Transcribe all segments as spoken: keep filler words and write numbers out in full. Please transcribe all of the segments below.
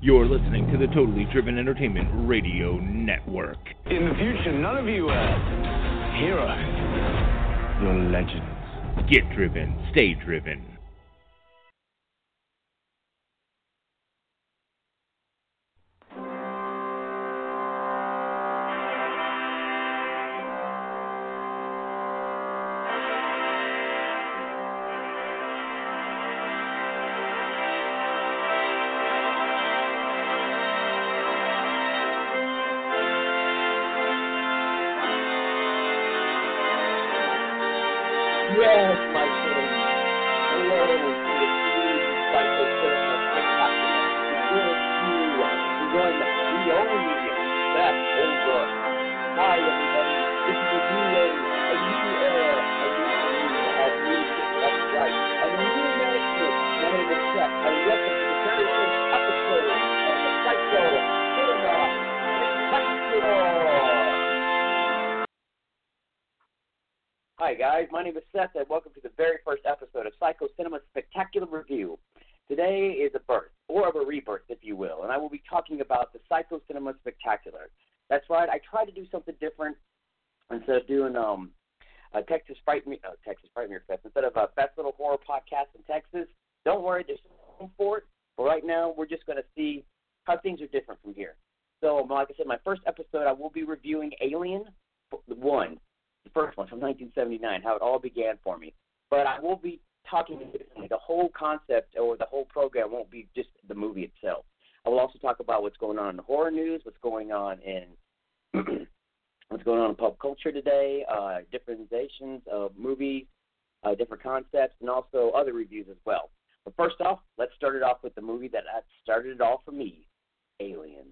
You're listening to the Totally Driven Entertainment Radio Network. In the future, none of you are heroes. You're legends. Get driven. Stay driven. Yes, my friends. Hello to the Team Psycho Cinema Spectacular. With you, one, the only Seth over. Hi, everybody. This is a new day, a new era, a new era of music. That's right. A new management. My name is Seth, and welcome to the very first episode of the Psycho Cinema Spectacular. Hi guys, my name is Seth and welcome to the very first episode of Psycho Cinema Spectacular Review. Today is a birth, or of a rebirth if you will, and I will be talking about the Psycho Cinema Spectacular. That's right, I tried to do something different instead of doing um, a Texas Frightmare, uh, Texas Frightmare Fest, instead of a Best Little Horror Podcast in Texas. Don't worry, there's room for it, but right now we're just going to see how things are different from here. So like I said, my first episode I will be reviewing Alien one. The first one from nineteen seventy-nine, how it all began for me. But I will be talking, the whole concept or the whole program won't be just the movie itself. I will also talk about what's going on in the horror news, what's going on in what's going on in pop culture today, uh, differentiations of movies, uh, different concepts, and also other reviews as well. But first off, let's start it off with the movie that started it all for me, Alien.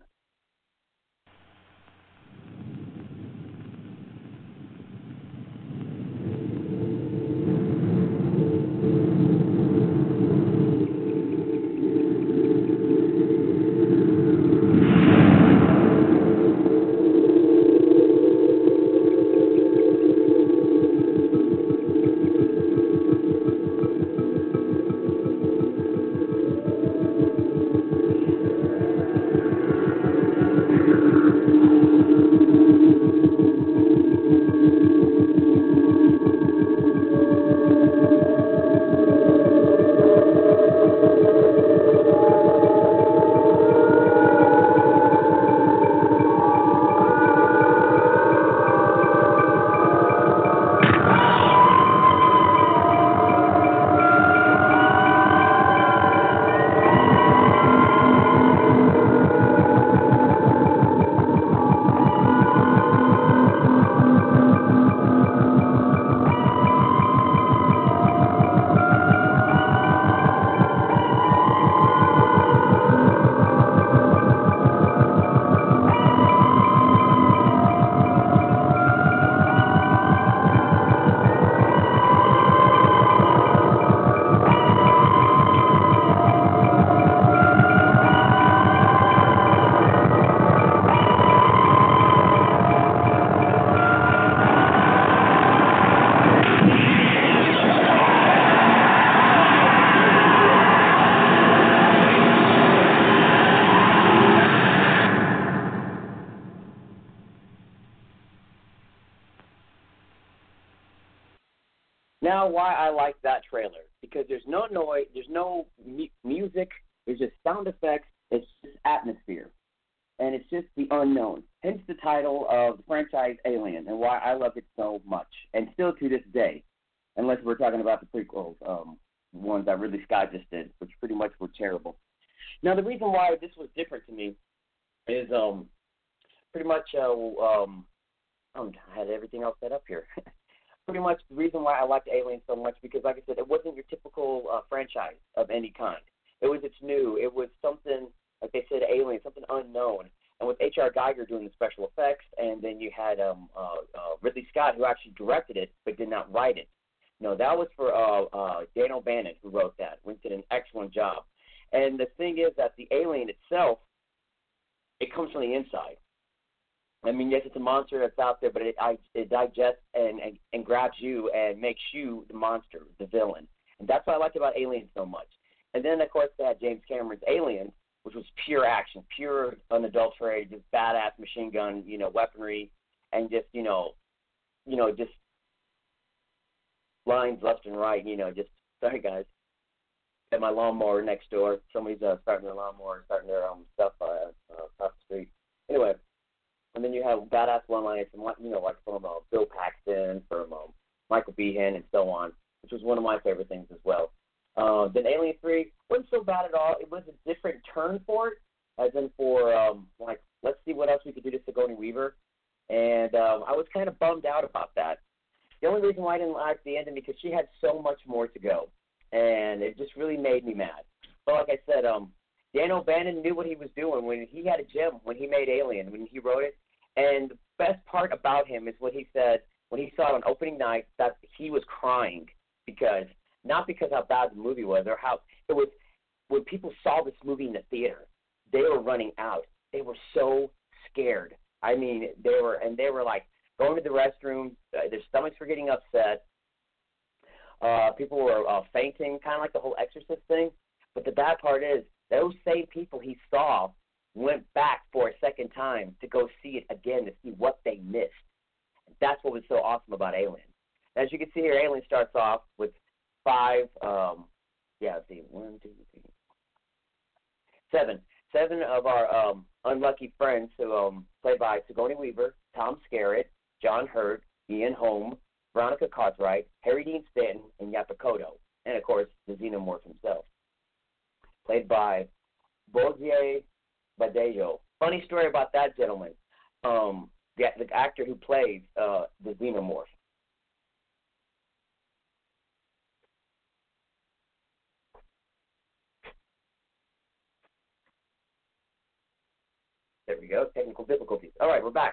Now, why I like that trailer, because there's no noise, there's no mu- music, there's just sound effects, it's just atmosphere, and it's just the unknown. Hence the title of the franchise Alien, and why I love it so much, and still to this day, unless we're talking about the prequels, um, ones that Ridley Scott just did, which pretty much were terrible. Now, the reason why this was different to me is um, pretty much, uh, um, oh, I had everything else set up here. Pretty much the reason why I liked Alien so much, because like I said, it wasn't your typical uh, franchise of any kind. It was it's new. It was something, like they said, Alien, something unknown. And with H R. Geiger doing the special effects, and then you had um, uh, uh, Ridley Scott, who actually directed it but did not write it. No, that was for uh, uh, Dan O'Bannon, who wrote that. Went did an excellent job. And the thing is that the alien itself, it comes from the inside. I mean, yes, it's a monster that's out there, but it, it digests and, and, and grabs you and makes you the monster, the villain. And that's what I liked about Alien so much. And then, of course, they had James Cameron's Alien, which was pure action, pure unadulterated, just badass machine gun, you know, weaponry, and just, you know, you know, just lines left and right, you know, just, sorry guys, at my lawnmower next door. Somebody's uh, starting their lawnmower, starting their um, stuff uh, uh, across the street. Anyway, and then you have badass one-liners from, you know, like from uh, Bill Paxton, from um, Michael Behan, and so on, which was one of my favorite things as well. Uh, then Alien three wasn't so bad at all. It was a different turn for it, as in for, um, like, let's see what else we could do to Sigourney Weaver. And um, I was kind of bummed out about that. The only reason why I didn't like the ending because she had so much more to go, and it just really made me mad. But like I said, um, Dan O'Bannon knew what he was doing when he had a gem when he made Alien, when he wrote it. And the best part about him is what he said when he saw it on opening night, that he was crying because not because how bad the movie was or how it was. When people saw this movie in the theater, they were running out. They were so scared. I mean, they were, and they were like going to the restroom. Uh, their stomachs were getting upset. Uh, people were uh, fainting, kind of like the whole Exorcist thing. But the bad part is, those same people he saw went back for a second time to go see it again to see what they missed. That's what was so awesome about Alien. As you can see here, Alien starts off with five, um, yeah, let's see, one, two, three, seven. Seven of our um, unlucky friends, who um, played by Sigourney Weaver, Tom Skerritt, John Hurt, Ian Holm, Veronica Cartwright, Harry Dean Stanton, and Yaphet Kotto, and of course the Xenomorph himself, played by Bozier Badejo. Funny story about that gentleman, um, the, the actor who plays uh, the Xenomorph. There we go, technical difficulties. All right, we're back.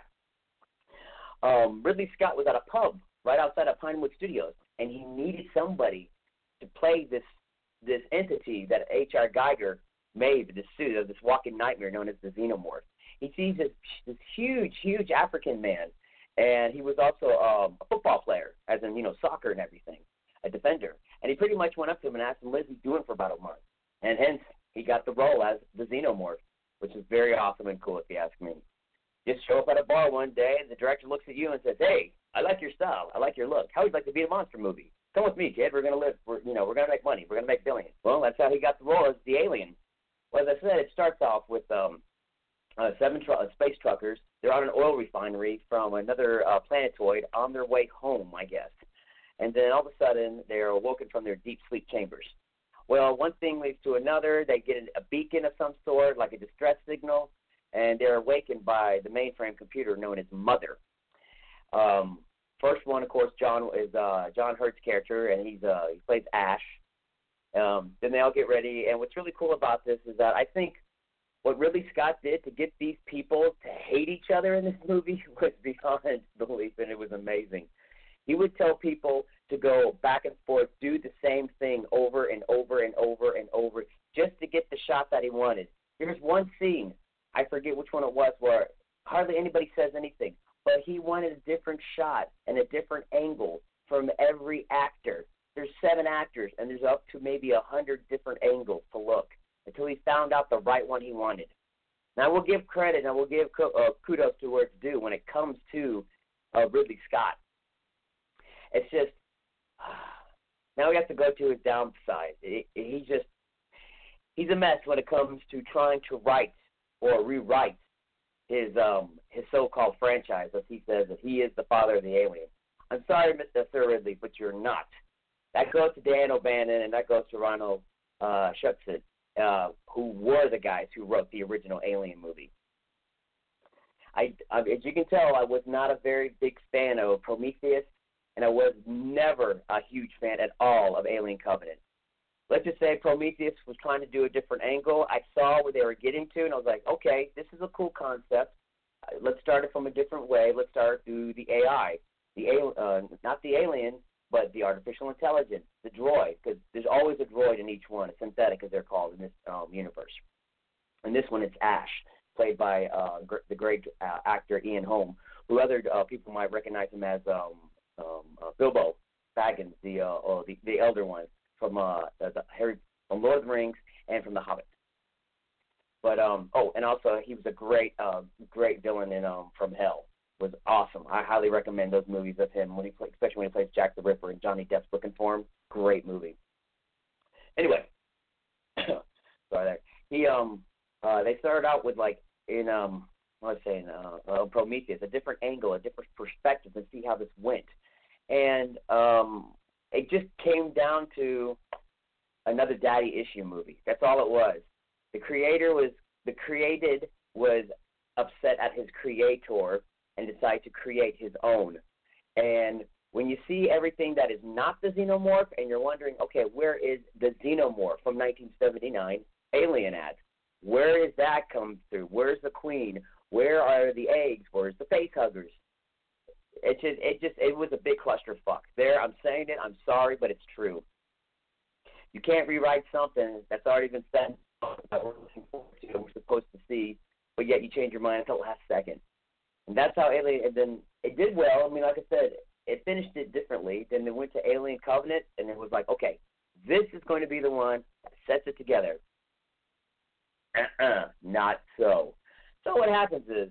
Um, Ridley Scott was at a pub right outside of Pinewood Studios, and he needed somebody to play this this entity that H R. Geiger made, this suit of this walking nightmare known as the Xenomorph. He sees this, this huge, huge African man, and he was also um, a football player, as in, you know, soccer and everything, a defender. And he pretty much went up to him and asked him, what is he doing for about a month? And hence, he got the role as the Xenomorph, which is very awesome and cool if you ask me. Just show up at a bar one day, and the director looks at you and says, hey, I like your style. I like your look. How would you like to be in a monster movie? Come with me, kid. We're going to live. We're, you know, we're going to make money. We're going to make billions. Well, that's how he got the role as the alien. Well, as I said, it starts off with um, uh, seven tr- uh, space truckers. They're on an oil refinery from another uh, planetoid on their way home, I guess. And then all of a sudden, they're awoken from their deep sleep chambers. Well, one thing leads to another. They get a beacon of some sort, like a distress signal, and they're awakened by the mainframe computer known as Mother. Um, first one, of course, John is uh, John Hurt's character, and he's uh, he plays Ash. Um, then they all get ready, and what's really cool about this is that I think what Ridley Scott did to get these people to hate each other in this movie was beyond belief, and it was amazing. He would tell people to go back and forth, do the same thing over and over and over and over just to get the shot that he wanted. There's one scene, I forget which one it was, where hardly anybody says anything, but he wanted a different shot and a different angle from every actor. There's seven actors, and there's up to maybe a hundred different angles to look until he found out the right one he wanted. Now, we'll give credit and we'll give uh, kudos to where it's due when it comes to uh, Ridley Scott. It's just, now we have to go to his downside. It, it, he's just, he's a mess when it comes to trying to write or rewrite his um his so-called franchise, as he says that he is the father of the alien. I'm sorry, Mister Sir Ridley, but you're not. That goes to Dan O'Bannon, and that goes to Ronald uh, Shusett, uh, who were the guys who wrote the original Alien movie. I, I, as you can tell, I was not a very big fan of Prometheus, and I was never a huge fan at all of Alien Covenant. Let's just say Prometheus was trying to do a different angle. I saw where they were getting to, and I was like, okay, this is a cool concept. Uh, let's start it from a different way. Let's start through the A I, the uh, not the alien, but the artificial intelligence, the droid, because there's always a droid in each one, a synthetic as they're called in this um, universe. In this one, it's Ash, played by uh, gr- the great uh, actor Ian Holm, who other uh, people might recognize him as um, um, uh, Bilbo Baggins, the, uh, oh, the the elder one from uh, the Harry from Lord of the Rings and from The Hobbit. But um, oh, and also he was a great, uh, great villain in um From Hell. Was awesome. I highly recommend those movies of him when he play, especially when he plays Jack the Ripper and Johnny Depp's looking for him. Great movie. Anyway, sorry there. He um, uh, they started out with like in um, what was I saying, uh, uh, Prometheus, a different angle, a different perspective, and see how this went. And um, it just came down to another daddy issue movie. That's all it was. The creator was the created was upset at his creator and decided to create his own. And when you see everything that is not the xenomorph and you're wondering, okay, where is the xenomorph from nineteen seventy-nine, Alien at? Where is that come through? Where's the queen? Where are the eggs? Where's the face huggers? It just, it just, it was a big clusterfuck. There, I'm saying it, I'm sorry, but it's true. You can't rewrite something that's already been said that we're looking forward to, we're supposed to see, but yet you change your mind at the last second. And that's how Alien, and then it did well. I mean, like I said, it finished it differently. Then they went to Alien Covenant, and it was like, okay, this is going to be the one that sets it together. Uh-uh, not so. So what happens is,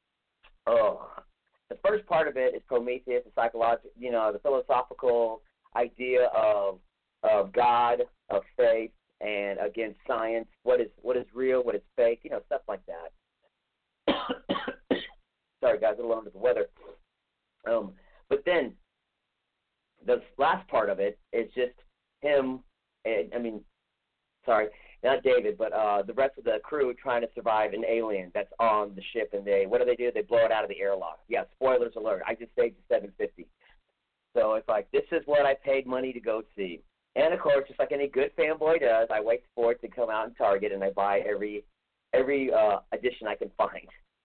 oh, the first part of it is Prometheus, the psychological, you know, the philosophical idea of of God, of faith, and against science. What is what is real? What is fake? You know, stuff like that. Sorry, guys, a little under the weather. Um, but then the last part of it is just him. And, I mean, sorry, not David, but uh, the rest of the crew trying to survive an alien that's on the ship, and they what do they do? They blow it out of the airlock. Yeah, spoilers alert. I just saved the seven fifty. So it's like, this is what I paid money to go see. And of course, just like any good fanboy does, I wait for it to come out in Target, and I buy every every uh, edition I can find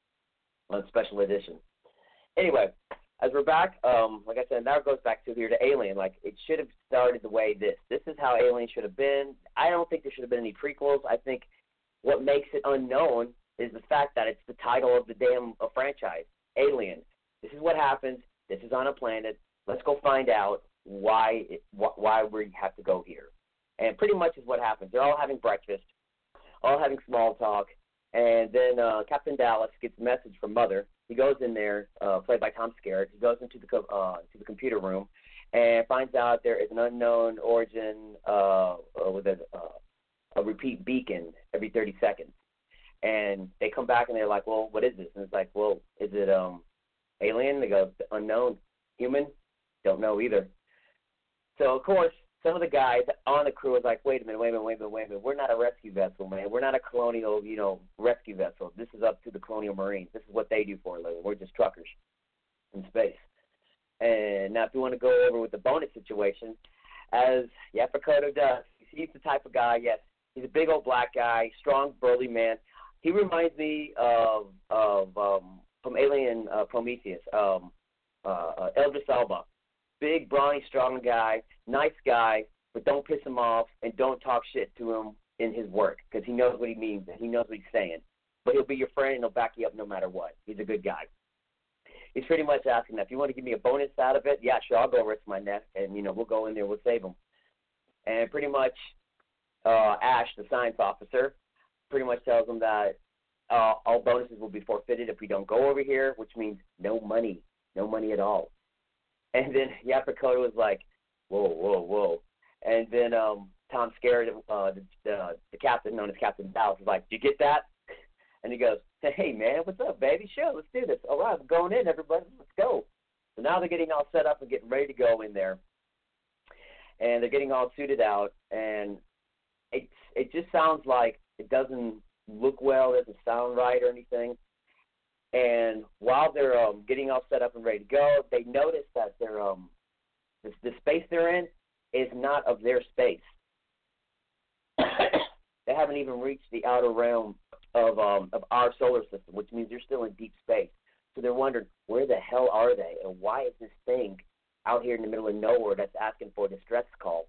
on special edition. Anyway, as we're back, um, like I said, now it goes back to here to Alien. Like, it should have started the way this. This is how Alien should have been. I don't think there should have been any prequels. I think what makes it unknown is the fact that it's the title of the damn uh, franchise, Alien. This is what happens. This is on a planet. Let's go find out why it, wh- why we have to go here. And pretty much is what happens. They're all having breakfast, all having small talk, and then uh, Captain Dallas gets a message from Mother. He goes in there, uh, played by Tom Skerritt. He goes into the co- uh, to the computer room and finds out there is an unknown origin uh, uh, with a, uh, a repeat beacon every thirty seconds. And they come back and they're like, well, what is this? And it's like, well, is it um, alien? They go, unknown. Human? Don't know either. So, of course, some of the guys on the crew was like, wait a minute, wait a minute, wait a minute, wait a minute. We're not a rescue vessel, man. We're not a colonial, you know, rescue vessel. This is up to the Colonial Marines. This is what they do for a living. We're just truckers in space. And now if you want to go over with the bonus situation, as Yaphet Kotto does, he's the type of guy, yes, he's a big old black guy, strong, burly man. He reminds me of, of um, from Alien uh, Prometheus, um, uh, uh, Idris Elba. Big, brawny, strong guy, nice guy, but don't piss him off and don't talk shit to him in his work because he knows what he means and he knows what he's saying. But he'll be your friend and he'll back you up no matter what. He's a good guy. He's pretty much asking that if you want to give me a bonus out of it, yeah, sure, I'll go risk my neck and, you know, we'll go in there, we'll save him. And pretty much uh, Ash, the science officer, pretty much tells him that uh, all bonuses will be forfeited if we don't go over here, which means no money, no money at all. And then Yaphet Kotto was like, whoa, whoa, whoa. And then um, Tom Skerritt, uh, the, the, the captain known as Captain Dallas, was like, did you get that? And he goes, hey, man, what's up, baby? Sure, let's do this. All right, we're going in, everybody. Let's go. So now they're getting all set up and getting ready to go in there. And they're getting all suited out. And it, it just sounds like it doesn't look well, doesn't sound right or anything. And while they're um, getting all set up and ready to go, they notice that they're, um, the, the space they're in is not of their space. They haven't even reached the outer realm of um, of our solar system, which means they're still in deep space. So they're wondering, where the hell are they, and why is this thing out here in the middle of nowhere that's asking for a distress call?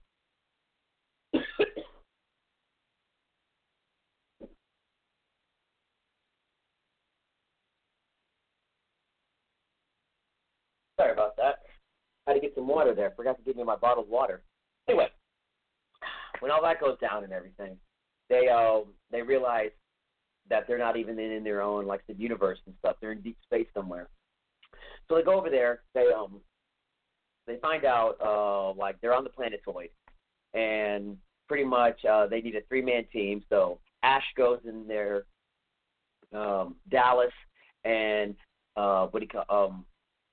Sorry about that. I had to get some water there. Forgot to give me my bottled water. Anyway, when all that goes down and everything, they uh, they realize that they're not even in, in their own, like, the universe and stuff. They're in deep space somewhere. So they go over there. They um they find out uh like they're on the planetoid, and pretty much uh, they need a three man team. So Ash goes in there, um, Dallas, and uh what do you call um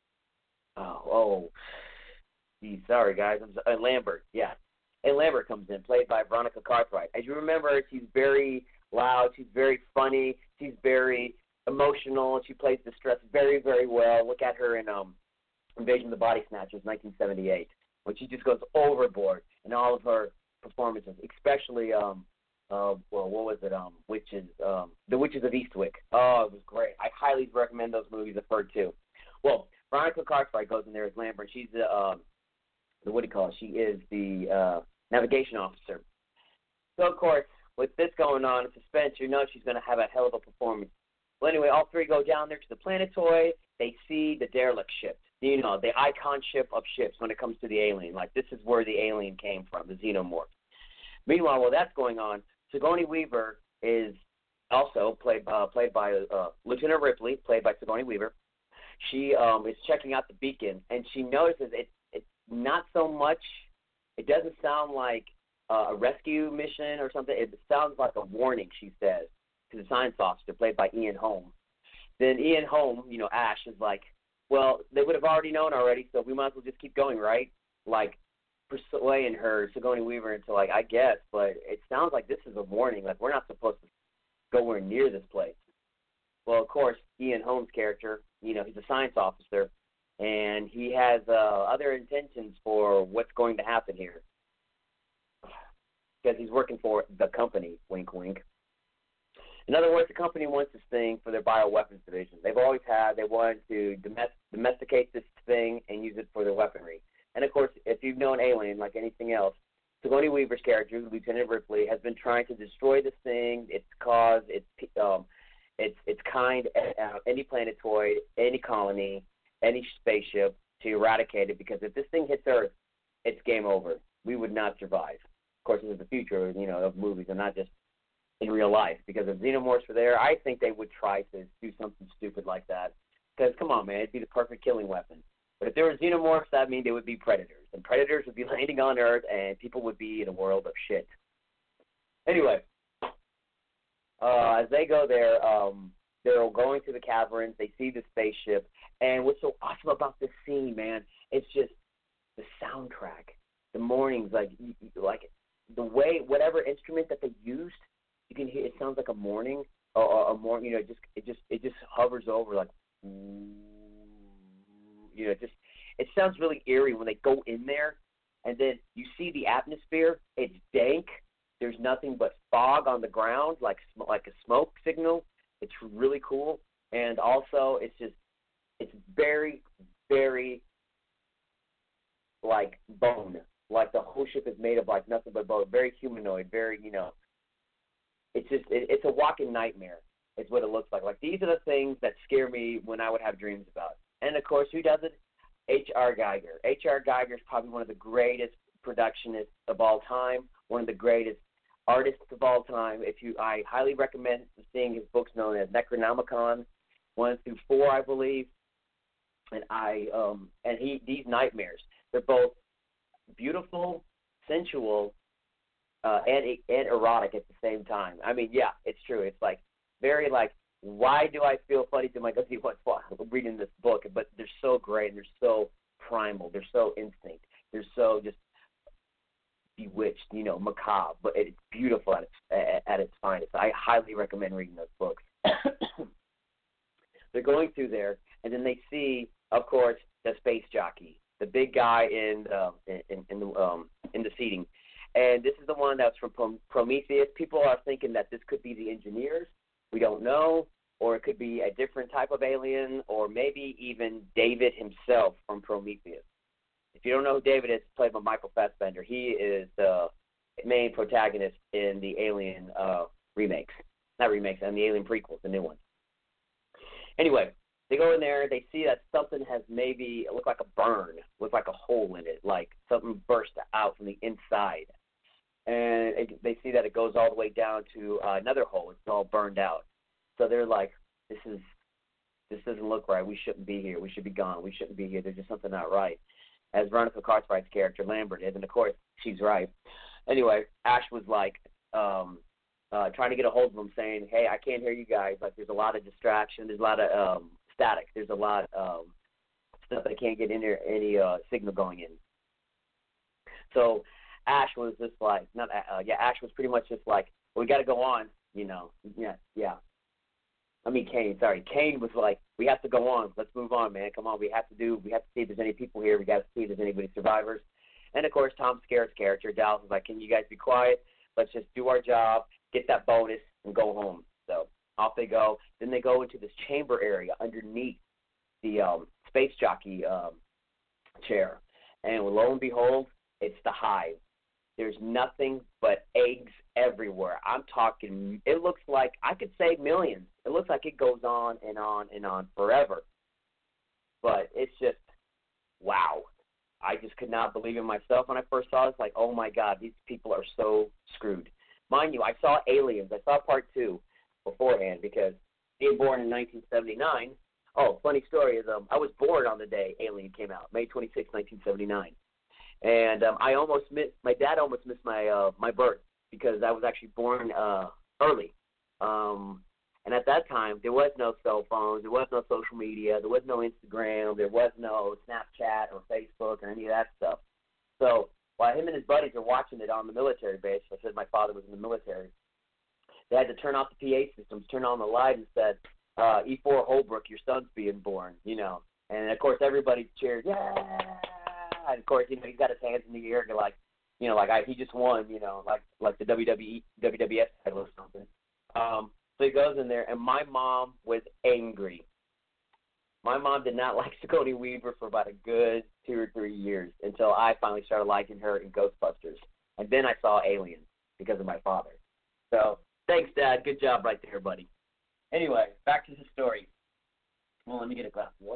oh oh geez, sorry guys, I'm uh, Lambert, yeah, and Lambert comes in, played by Veronica Cartwright. As you remember, she's very loud, she's very funny, she's very emotional. She plays distress very, very well. Look at her in um, Invasion of the Body Snatchers, nineteen seventy-eight, when she just goes overboard in all of her performances, especially um, uh, well, what was it? Um, Witches, um, The Witches of Eastwick. Oh, it was great. I highly recommend those movies of her too. Well, Veronica Cartwright goes in there as Lambert. She's the uh, the what do you call it? She is the uh, navigation officer. So of course, with this going on in suspense, you know she's going to have a hell of a performance. Well, anyway, all three go down there to the planetoid. They see the derelict ship, you know, the icon ship of ships when it comes to the alien. Like, this is where the alien came from, the xenomorph. Meanwhile, while that's going on, Sigourney Weaver is also played uh, played by uh, Lieutenant Ripley, played by Sigourney Weaver. She um, is checking out the beacon, and she notices it, it's not so much, it doesn't sound like uh, a rescue mission or something. It sounds like a warning, she says, to the science officer, played by Ian Holm. Then Ian Holm, you know, Ash, is like, well, they would have already known already, so we might as well just keep going, right? Like, persuading her, Sigourney Weaver, into, like, I guess, but it sounds like this is a warning. Like, we're not supposed to go anywhere near this place. Well, of course, Ian Holm's character, you know, he's a science officer, and he has uh, other intentions for what's going to happen here. Because he's working for the company, wink, wink. In other words, the company wants this thing for their bioweapons division. They've always had, they wanted to domesticate this thing and use it for their weaponry. And, of course, if you've known Alien, like anything else, Sigourney Weaver's character, Lieutenant Ripley, has been trying to destroy this thing, its cause, its um, its its kind, uh, any planetoid, any colony, any spaceship, to eradicate it, because if this thing hits Earth, it's game over. We would not survive. Of course, this is the future, you know, of movies and not just in real life, because if xenomorphs were there, I think they would try to do something stupid like that. Because, come on, man, it'd be the perfect killing weapon. But if there were xenomorphs, that means they would be predators. And predators would be landing on Earth, and people would be in a world of shit. Anyway, uh, as they go there, um, they're going to the caverns. They see the spaceship. And what's so awesome about this scene, man, it's just the soundtrack. The mornings, like, like the way, whatever instrument that they used, you can hear, it sounds like a morning, or, or a morning, you know, it just, it just, it just hovers over, like, you know, just, it sounds really eerie when they go in there, and then you see the atmosphere. It's dank. There's nothing but fog on the ground, like like a smoke signal. It's really cool, and also it's just, it's very, very like bone. Like the whole ship is made of like nothing but bone. Very humanoid. Very, you know. It's just, it, it's a walking nightmare. Is what it looks like. Like, these are the things that scare me when I would have dreams about. And, of course, who does it? H R. Geiger. H R. Geiger is probably one of the greatest productionists of all time, one of the greatest artists of all time. If you, I highly recommend seeing his books known as Necronomicon, one through four, I believe. And I, um, and he, these nightmares, they're both beautiful, sensual, uh, and and erotic at the same time. I mean, yeah, it's true. It's like very like, why do I feel funny to myself while reading this book? But they're so great, and they're so primal. They're so instinct. They're so just bewitched, you know, macabre. But it's beautiful at its, at, at its finest. I highly recommend reading those books. They're going through there, and then they see, of course, the space jockey, the big guy in the, in, in the um in the seating. And this is the one that's from Prometheus. People are thinking that this could be the engineers. We don't know. Or it could be a different type of alien, or maybe even David himself from Prometheus. If you don't know who David is, played by Michael Fassbender. He is the main protagonist in the Alien uh, remakes. Not remakes, and the Alien prequels, the new ones. Anyway, they go in there, they see that something has maybe, it looked like a burn, looked like a hole in it, like something burst out from the inside. And it, they see that it goes all the way down to uh, another hole. It's all burned out. So they're like, this is this doesn't look right. We shouldn't be here. We should be gone. We shouldn't be here. There's just something not right. As Veronica Cartwright's character, Lambert, is, and of course, she's right. Anyway, Ash was like um, uh, trying to get a hold of him, saying, hey, I can't hear you guys. Like, there's a lot of distraction. There's a lot of um, static. There's a lot of um, stuff that can't get in there, any uh, signal going in. So Ash was just like, not uh, yeah, Ash was pretty much just like, well, we got to go on, you know. Yeah, yeah. I mean, Kane, sorry. Kane was like, we have to go on. Let's move on, man. Come on. We have to do, we have to see if there's any people here. We got to see if there's anybody survivors. And, of course, Tom Skerritt's character, Dallas, was like, can you guys be quiet? Let's just do our job, get that bonus, and go home. So off they go. Then they go into this chamber area underneath the um, space jockey um, chair. And lo and behold, it's the hive. There's nothing but eggs everywhere. I'm talking, it looks like, I could say millions. It looks like it goes on and on and on forever. But it's just, wow. I just could not believe in myself when I first saw it. It's like, oh, my God, these people are so screwed. Mind you, I saw Aliens. I saw part two beforehand because being born in nineteen seventy-nine, oh, funny story is um, I was born on the day Alien came out, May twenty-sixth, nineteen seventy-nine. And um, I almost missed, my dad almost missed my uh, my birth because I was actually born uh, early. Um, and at that time, there was no cell phones, there was no social media, there was no Instagram, there was no Snapchat or Facebook or any of that stuff. So while him and his buddies are watching it on the military base, I said my father was in the military, they had to turn off the P A systems, turn on the light and said, uh, E four Holbrook, your son's being born, you know. And, of course, everybody cheered, yeah. And of course, you know, he's got his hands in the air, like, you know, like I, he just won, you know, like like the W W E, W W F title or something. Um, so he goes in there, and my mom was angry. My mom did not like Sigourney Weaver for about a good two or three years until I finally started liking her in Ghostbusters. And then I saw Aliens because of my father. So thanks, Dad. Good job right there, buddy. Anyway, back to the story. Well, let me get a glass of water.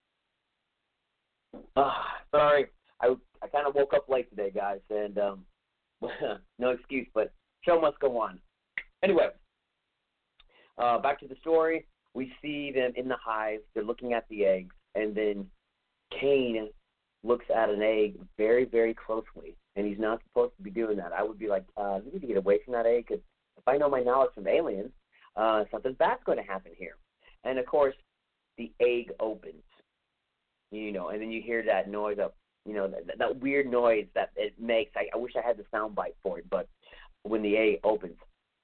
Uh, sorry, I, I kind of woke up late today, guys, and um, no excuse, but show must go on. Anyway, uh, back to the story. We see them in the hive. They're looking at the eggs, and then Kane looks at an egg very, very closely, and he's not supposed to be doing that. I would be like, uh, you need to get away from that egg, because if I know my knowledge from aliens, uh, something bad's going to happen here. And, of course, the egg opens. You know, and then you hear that noise of, you know, that, that weird noise that it makes. I, I wish I had the sound bite for it, but when the egg opens.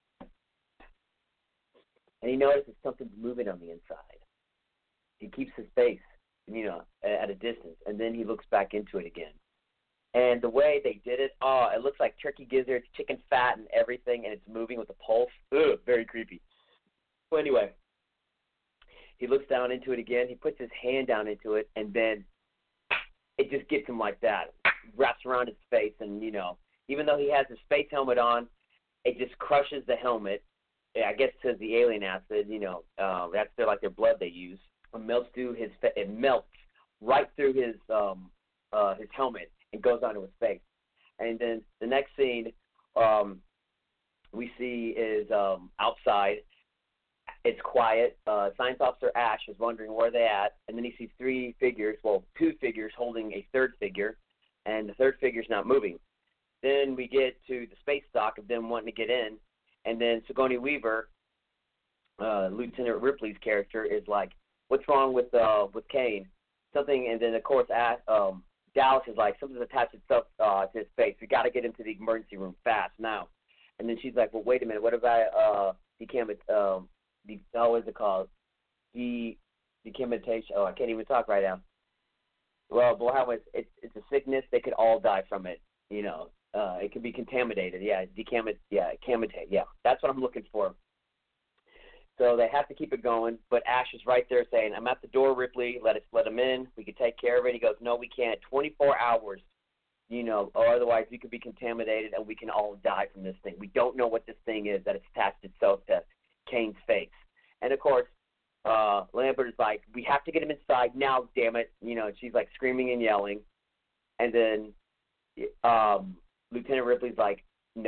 And he notices something's moving on the inside. He keeps his face, you know, at a distance, and then he looks back into it again. And the way they did it, oh, it looks like turkey gizzards, chicken fat, and everything, and it's moving with a pulse. Ugh, very creepy. Well, anyway. He looks down into it again. He puts his hand down into it, and then it just gets him like that. Wraps around his face, and, you know, even though he has his space helmet on, it just crushes the helmet. I guess because the alien acid, you know, um, that's their, like their blood they use. It melts through his fa- it melts right through his um, uh, his helmet and goes onto his face. And then the next scene um, we see is um, outside. It's quiet. Uh, Science Officer Ash is wondering where they're at, and then he sees three figures, well, two figures holding a third figure, and the third figure's not moving. Then we get to the space dock of them wanting to get in, and then Sigourney Weaver, uh, Lieutenant Ripley's character, is like, what's wrong with uh, with Kane? Something, and then, of course, Ash, um, Dallas is like, something's attached itself uh, to his face. We got to get into the emergency room fast now. And then she's like, well, wait a minute, what about uh, decam- um, The, oh, what is it called? De, decapitation. Oh, I can't even talk right now. Well, but how it's, it's it's a sickness. They could all die from it. You know, uh, it could be contaminated. Yeah, decamit. Yeah, contaminate. Yeah, that's what I'm looking for. So they have to keep it going. But Ash is right there saying, "I'm at the door, Ripley. Let us let him in. We can take care of it." He goes, "No, we can't. twenty-four hours. You know, or otherwise we could be contaminated and we can all die from this thing. We don't know what this thing is that it's attached itself to Kane's face." And of course, uh, Lambert is like, "We have to get him inside now, damn it!" You know, she's like screaming and yelling. And then um, Lieutenant Ripley's like, "No,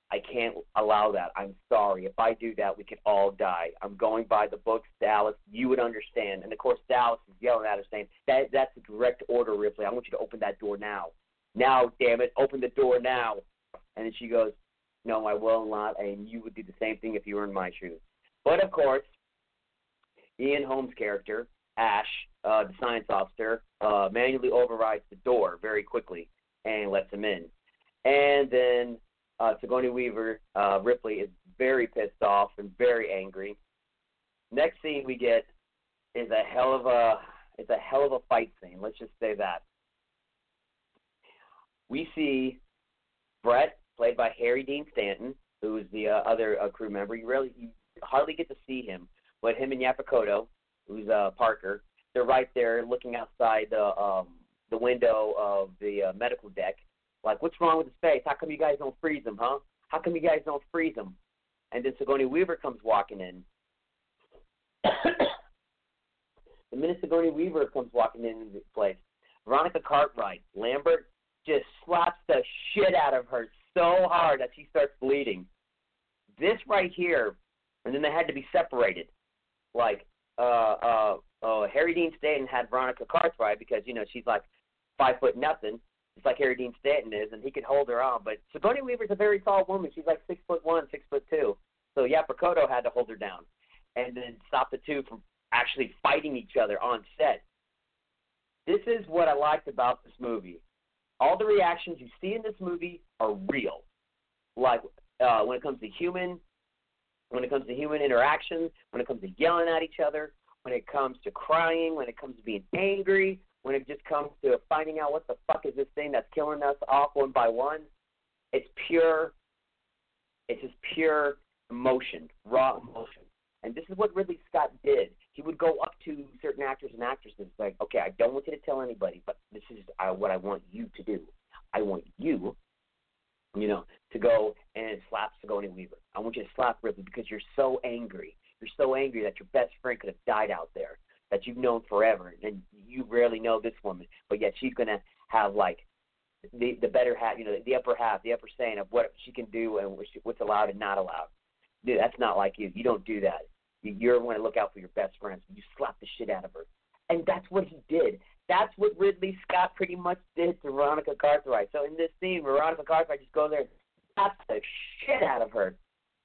I can't allow that. I'm sorry. If I do that, we can all die. I'm going by the books, Dallas. You would understand. And, of course, Dallas is yelling at her saying, that, that's a direct order, Ripley. I want you to open that door now. Now, damn it, open the door now. And then she goes, no, I will not, and you would do the same thing if you were in my shoes. But, of course, Ian Holmes' character, Ash, uh, the science officer, uh, manually overrides the door very quickly and lets him in. And then uh, Sigourney Weaver, uh, Ripley, is very pissed off and very angry. Next scene we get is a hell of a it's a hell of a fight scene. Let's just say that. We see Brett, played by Harry Dean Stanton, who is the uh, other uh, crew member. You really you hardly get to see him, but him and Yapakoto, who's uh, Parker, they're right there looking outside the um, the window of the uh, medical deck. Like, what's wrong with his face? How come you guys don't freeze him, huh? How come you guys don't freeze him? And then Sigourney Weaver comes walking in. The minute Sigourney Weaver comes walking in the place, Veronica Cartwright, Lambert, just slaps the shit out of her so hard that she starts bleeding. This right here, and then they had to be separated. Like, uh, uh, uh, Harry Dean Stanton had Veronica Cartwright because, you know, she's like five foot nothing. It's like Harry Dean Stanton is, and he could hold her on. But Sigourney Weaver's a very tall woman. She's like six foot one, six foot two. So Yapakoto had to hold her down and then stop the two from actually fighting each other on set. This is what I liked about this movie. All the reactions you see in this movie are real. Like uh, when it comes to human, when it comes to human interaction, when it comes to yelling at each other, when it comes to crying, when it comes to being angry, when it just comes to finding out what the fuck is this thing that's killing us off one by one. It's pure, it's just pure emotion, raw emotion. And this is what Ridley Scott did. He would go up to certain actors and actresses like, okay, I don't want you to tell anybody, but this is uh, what I want you to do. I want you, you know, to go and slap Sigourney Weaver. I want you to slap Ridley because you're so angry. You're so angry that your best friend could have died out there, that you've known forever, and you rarely know this woman, but yet she's going to have, like, the the better half, you know, the upper half, the upper saying of what she can do and what's allowed and not allowed. Dude, that's not like you. You don't do that. You're going to look out for your best friends. You slap the shit out of her. And that's what he did. That's what Ridley Scott pretty much did to Veronica Cartwright. So in this scene, Veronica Cartwright just goes there and slaps the shit out of her.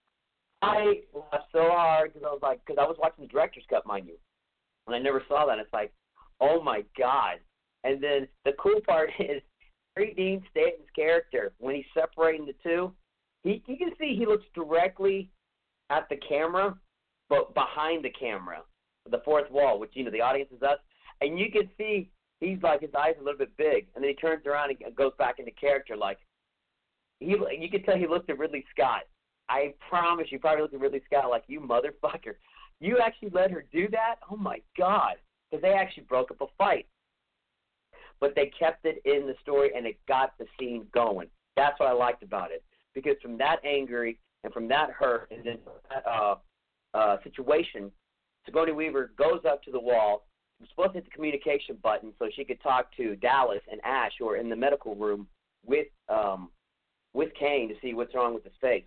I laughed so hard because I was like, because I was watching the director's cut, mind you, and I never saw that. It's like, oh my God. And then the cool part is Harry Dean Stanton's character, when he's separating the two, he you can see he looks directly at the camera, but behind the camera, the fourth wall, which, you know, the audience is us, and you can see he's like, his eyes are a little bit big, and then he turns around and goes back into character. Like, he, you can tell he looked at Ridley Scott. I promise you probably looked at Ridley Scott like, you motherfucker. You actually let her do that? Oh, my God. Because they actually broke up a fight. But they kept it in the story, and it got the scene going. That's what I liked about it. Because from that angry and from that hurt and then that uh, uh, situation, Sigourney Weaver goes up to the wall. She was supposed to hit the communication button so she could talk to Dallas and Ash, who are in the medical room with um, with Kane to see what's wrong with his face.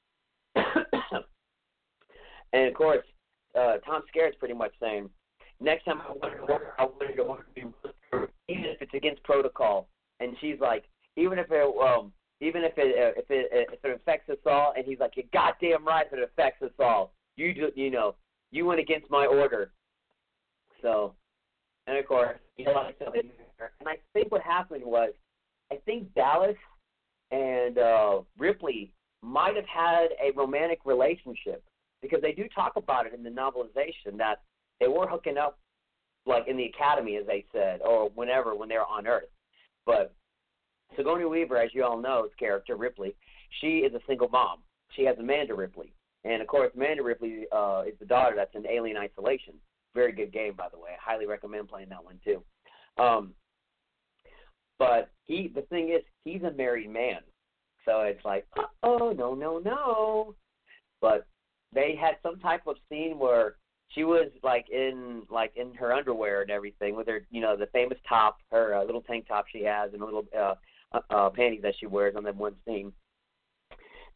And, of course, uh, Tom Skerritt's pretty much saying, next time I want to order, I want to order to be whispered, even if it's against protocol. And she's like, even if it, um, even if it, uh, if it, uh, if it affects us all, and he's like, you're goddamn right if it affects us all. You do, you know, you went against my order. So, and of course, you know, and I think what happened was, I think Dallas and uh, Ripley might have had a romantic relationship because they do talk about it in the novelization that they were hooking up, like in the academy, as they said, or whenever when they were on Earth. But Sigourney Weaver, as you all know, his character Ripley, she is a single mom. She has Amanda Ripley, and of course, Amanda Ripley uh, is the daughter that's in Alien Isolation. Very good game, by the way. I highly recommend playing that one too. Um, but he, the thing is, he's a married man, so it's like, oh no, no, no. But they had some type of scene where she was like in like in her underwear and everything with her, you know, the famous top, her uh, little tank top she has, and a little uh, uh, panties that she wears on that one scene.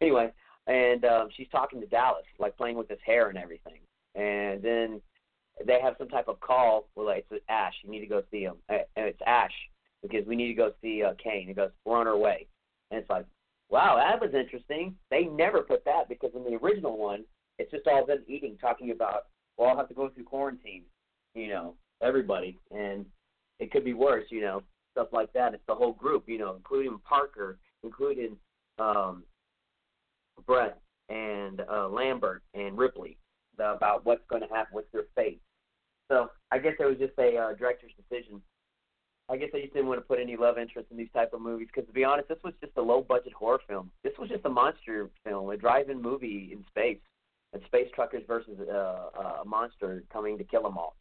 anyway, and um, she's talking to Dallas, like playing with his hair and everything. And then they have some type of call. Well, like, it's Ash. You need to go see him. And it's Ash because we need to go see uh, Kane. He goes, we're on our way. And it's like, wow, that was interesting. They never put that because in the original one, it's just all them eating, talking about, well, I'll have to go through quarantine, you know, everybody. And it could be worse, you know, stuff like that. It's the whole group, you know, including Parker, including um, Brett and uh, Lambert and Ripley, the, about what's going to happen with their fate. So I guess it was just a uh, director's decision. I guess I just didn't want to put any love interest in these type of movies because, to be honest, this was just a low-budget horror film. This was just a monster film, a drive-in movie in space, and space truckers versus uh, a monster coming to kill them all.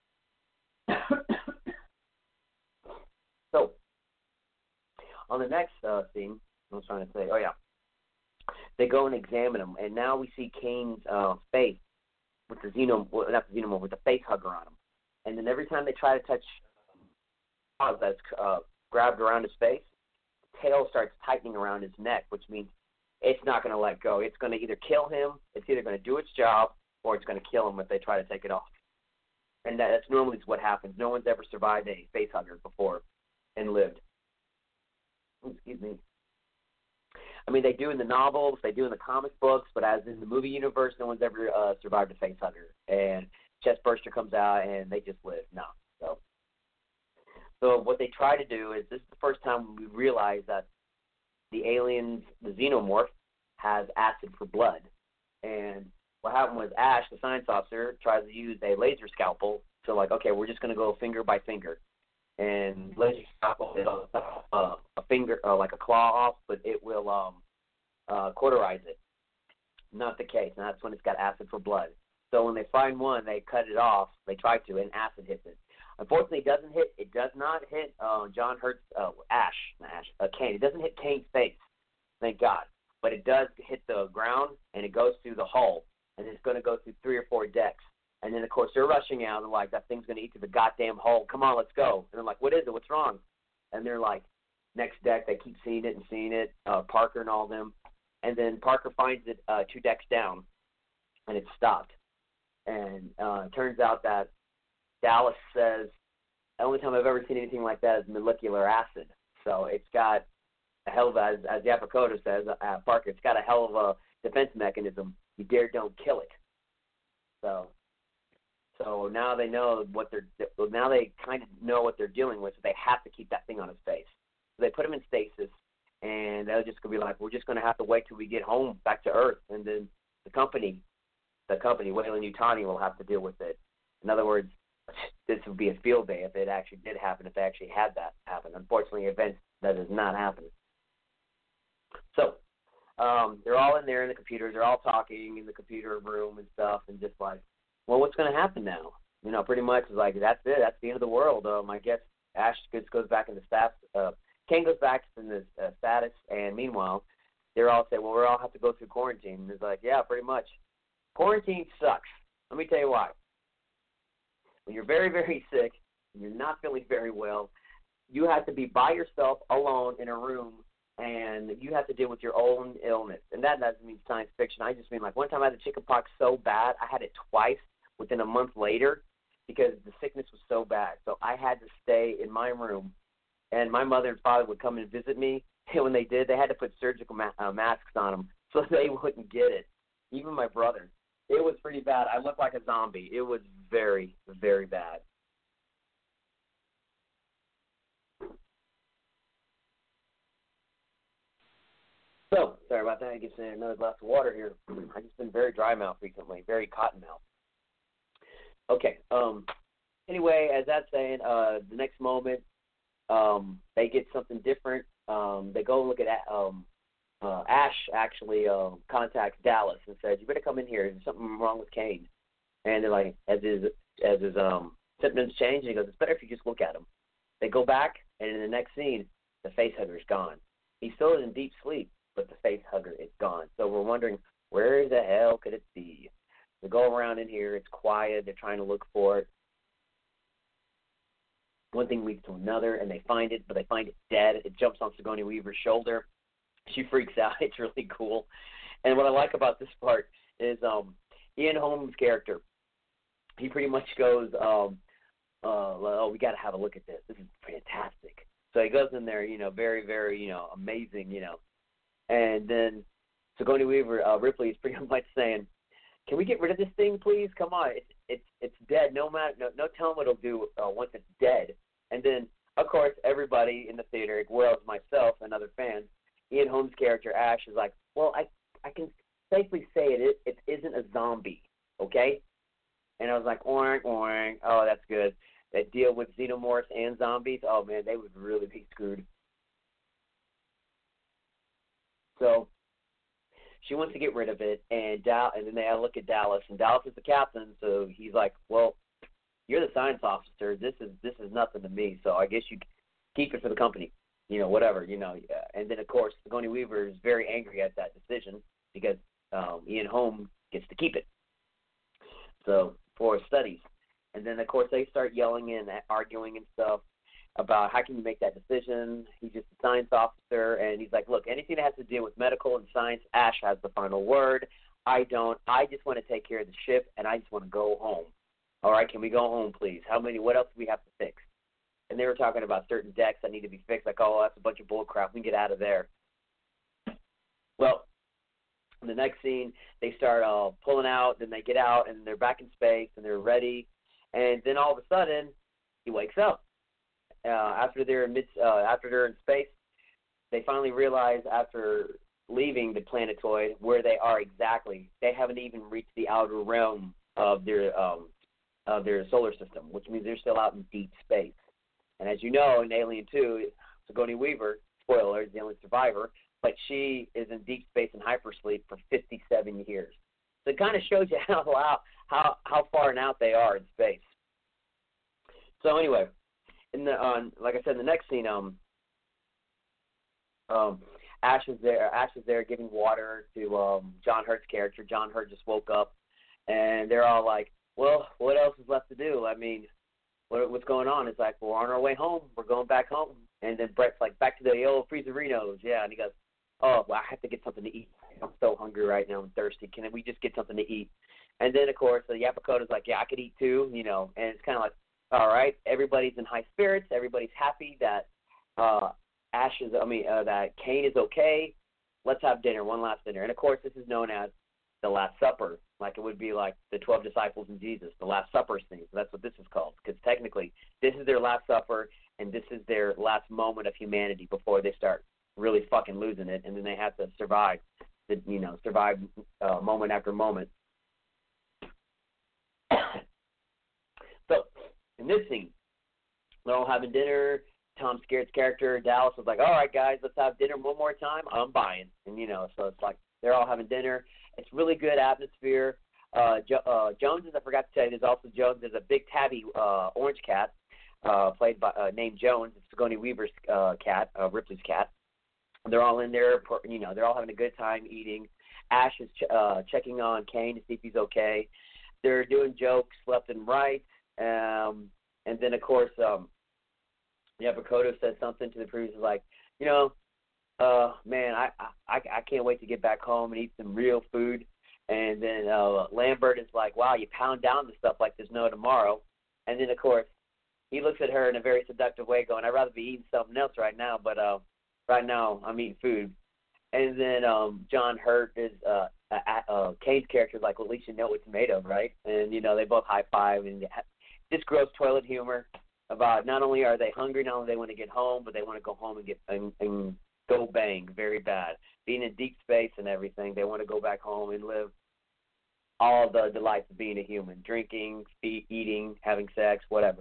So, on the next uh, scene, I was trying to say, oh, yeah, they go and examine him, and now we see Kane's uh, face with the xenomorph, well, not the xenomorph, with the face hugger on him. And then every time they try to touch um, that's uh, grabbed around his face, the tail starts tightening around his neck, which means it's not going to let go. It's going to either kill him, it's either going to do its job, or it's going to kill him if they try to take it off. And that, that's normally what happens. No one's ever survived a face hugger before and lived. Excuse me. I mean, they do in the novels, they do in the comic books, but as in the movie universe, no one's ever uh, survived a face hugger. And chest burster comes out, and they just live. No. So, so what they try to do is this is the first time we realize that the aliens, the xenomorph, has acid for blood. And what happened was Ash, the science officer, tries to use a laser scalpel. So, like, okay, we're just going to go finger by finger. And laser scalpel is uh, a finger, uh, like a claw off, but it will um, uh, cauterize it. Not the case. And that's when it's got acid for blood. So when they find one, they cut it off. They try to, and acid hits it. Unfortunately, it doesn't hit. It does not hit uh, John Hurt's uh, Ash, not Ash, uh, Kane. It doesn't hit Kane's face, thank God. But it does hit the ground, and it goes through the hull, and it's going to go through three or four decks. And then, of course, they're rushing out, and like, that thing's going to eat through the goddamn hull. Come on, let's go. And they're like, what is it? What's wrong? And they're like, next deck. They keep seeing it and seeing it, uh, Parker and all them. And then Parker finds it uh, two decks down, and it's stopped. And uh, it turns out that Dallas says, the only time I've ever seen anything like that is molecular acid. So it's got a hell of a, as, as Yapakoda says, uh, Parker, it's got a hell of a defense mechanism. You dare don't kill it. So so now they know what they're, now they kind of know what they're dealing with, so they have to keep that thing on his face. So they put him in stasis, and they're just going to be like, we're just going to have to wait till we get home back to Earth, and then the company, the company, Weyland-Yutani, will have to deal with it. In other words, this would be a field day if it actually did happen, if they actually had that happen. Unfortunately, events that does not happen. So um, they're all in there in the computers. They're all talking in the computer room and stuff, and just like, well, what's going to happen now? You know, pretty much it's like, that's it. That's the end of the world. Um, I guess Ash just goes back into status. Uh, Kane goes back in the uh, status, and meanwhile, they're all saying, well, we all have to go through quarantine. And it's like, yeah, pretty much. Quarantine sucks. Let me tell you why. When you're very, very sick, and you're not feeling very well, you have to be by yourself alone in a room, and you have to deal with your own illness. And that doesn't mean science fiction. I just mean, like, one time I had the chickenpox so bad, I had it twice within a month later because the sickness was so bad. So I had to stay in my room, and my mother and father would come and visit me. And when they did, they had to put surgical ma- uh, masks on them so they wouldn't get it. Even my brother. It was pretty bad. I looked like a zombie. It was very, very bad. So, sorry about that. I get another glass of water here. I've just been very dry mouth recently, very cotton mouth. Okay. Um. Anyway, as that's saying, uh, the next moment, um, they get something different. Um, they go look at um, uh, Ash actually uh, contacts Dallas and says, "You better come in here. There's something wrong with Kane." And they're like, as his as his um symptoms change, and he goes, "It's better if you just look at him." They go back, and in the next scene, the face hugger's gone. He's still in deep sleep, but the face hugger is gone. So we're wondering, where the hell could it be? They go around in here. It's quiet. They're trying to look for it. One thing leads to another, and they find it, but they find it dead. It jumps on Sigourney Weaver's shoulder, She freaks out. It's really cool. And what I like about this part is um, Ian Holmes' character. He pretty much goes, um, uh, oh, we got to have a look at this. This is fantastic. So he goes in there, you know, very, very, you know, amazing, you know. And then Sigourney Weaver, uh, Ripley is pretty much saying, can we get rid of this thing, please? Come on, it's it's it's dead. No matter, no, no telling what it'll do uh, once it's dead. And then, of course, everybody in the theater, as well as myself and other fans, Ian Holmes' character Ash is like, well, I I can safely say it it isn't a zombie, okay? And I was like, oink oink. Oh, that's good. That deal with xenomorphs and zombies. Oh man, they would really be screwed. So she wants to get rid of it, and Dal- and then they look at Dallas, and Dallas is the captain, so he's like, well, you're the science officer. This is this is nothing to me, so I guess you keep it for the company, you know, whatever, you know. And then, of course, Sigourney Weaver is very angry at that decision because um, Ian Holmes gets to keep it, so for studies. And then, of course, they start yelling and arguing and stuff about how can you make that decision. He's just a science officer, and he's like, look, anything that has to do with medical and science, Ash has the final word. I don't. I just want to take care of the ship, and I just want to go home. All right, can we go home, please? How many? What else do we have to fix? And they were talking about certain decks that need to be fixed. Like, oh, that's a bunch of bull crap. We can get out of there. Well, in the next scene, they start uh, pulling out. Then they get out, and they're back in space, and they're ready. And then all of a sudden, he wakes up. Uh, after they're in mid, uh, after they're in space, they finally realize after leaving the planetoid where they are exactly. They haven't even reached the outer realm of their um, of their solar system, which means they're still out in deep space. And as you know, in Alien two, Sigourney Weaver, spoiler, is the only survivor, but she is in deep space and hypersleep for fifty-seven years. So it kind of shows you how how how far and out they are in space. So anyway. In the, on, like I said, in the next scene, um, um, Ash is there. Ash is there giving water to um, John Hurt's character. John Hurt just woke up, and they're all like, "Well, what else is left to do? I mean, what, what's going on?" It's like, "We're on our way home. We're going back home." And then Brett's like, "Back to the old freezerinos, yeah." And he goes, "Oh, well, I have to get something to eat. I'm so hungry right now. I'm thirsty. Can we just get something to eat?" And then, of course, the Yapakota's like, "Yeah, I could eat too," you know. And it's kind of like, all right, everybody's in high spirits. Everybody's happy that uh, Ash is, I mean, uh, that Kane is okay. Let's have dinner, one last dinner. And, of course, this is known as the Last Supper, like it would be like the twelve disciples and Jesus, the Last Supper scene. So that's what this is called, because technically this is their Last Supper, and this is their last moment of humanity before they start really fucking losing it, and then they have to survive, the, you know, survive uh, moment after moment. So, in this scene, they're all having dinner. Tom Skerritt's character, Dallas, was like, all right, guys, let's have dinner one more time. I'm buying. And, you know, so it's like they're all having dinner. It's really good atmosphere. Uh, jo- uh, Jones, I forgot to tell you, there's also Jones. There's a big tabby uh, orange cat uh, played by uh, named Jones. It's Sigourney Weaver's uh, cat, uh, Ripley's cat. They're all in there, you know, they're all having a good time eating. Ash is ch- uh, checking on Kane to see if he's okay. They're doing jokes left and right. Um, and then, of course, um, Yapakoto said something to the producer like, you know, uh, man, I, I I can't wait to get back home and eat some real food. And then uh, Lambert is like, wow, you pound down the stuff like there's no tomorrow. And then, of course, he looks at her in a very seductive way going, I'd rather be eating something else right now, but uh, right now I'm eating food. And then um, John Hurt is uh, uh, uh, Kane's character is like, well, at least you know what it's made of, right? And, you know, they both high-five and this gross toilet humor about not only are they hungry, not only they want to get home, but they want to go home and get and, and go bang very bad. Being in deep space and everything, they want to go back home and live all the delights of being a human, drinking, eat, eating, having sex, whatever.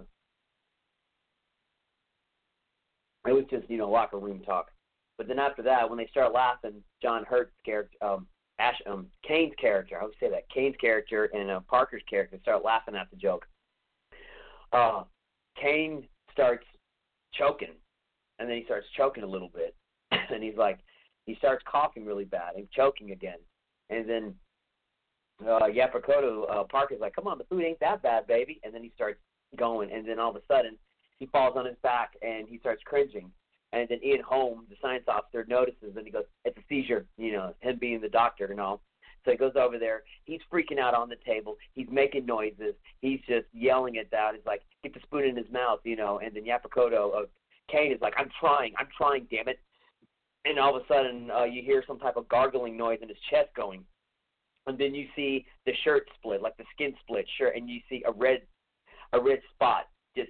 It was just, you know, locker room talk. But then after that, when they start laughing, John Hurt's character, um, Ash, um, Kane's character, I would say that, Kane's character and uh, Parker's character start laughing at the joke. Uh, Kane starts choking, and then he starts choking a little bit, and he's like, he starts coughing really bad and choking again, and then uh, Yapakoto, uh, Parker's like, come on, the food ain't that bad, baby, and then he starts going, and then all of a sudden, he falls on his back, and he starts cringing, And then Ian Holmes, the science officer, notices, and he goes, it's a seizure, you know, him being the doctor and all. So he goes over there. He's freaking out on the table. He's making noises. He's just yelling at that. He's like, get the spoon in his mouth, you know. And then Yapakoto, uh, Kane is like, I'm trying. I'm trying, damn it. And all of a sudden, uh, you hear some type of gargling noise in his chest going. And then you see the shirt split, like the skin split shirt, and you see a red a red spot just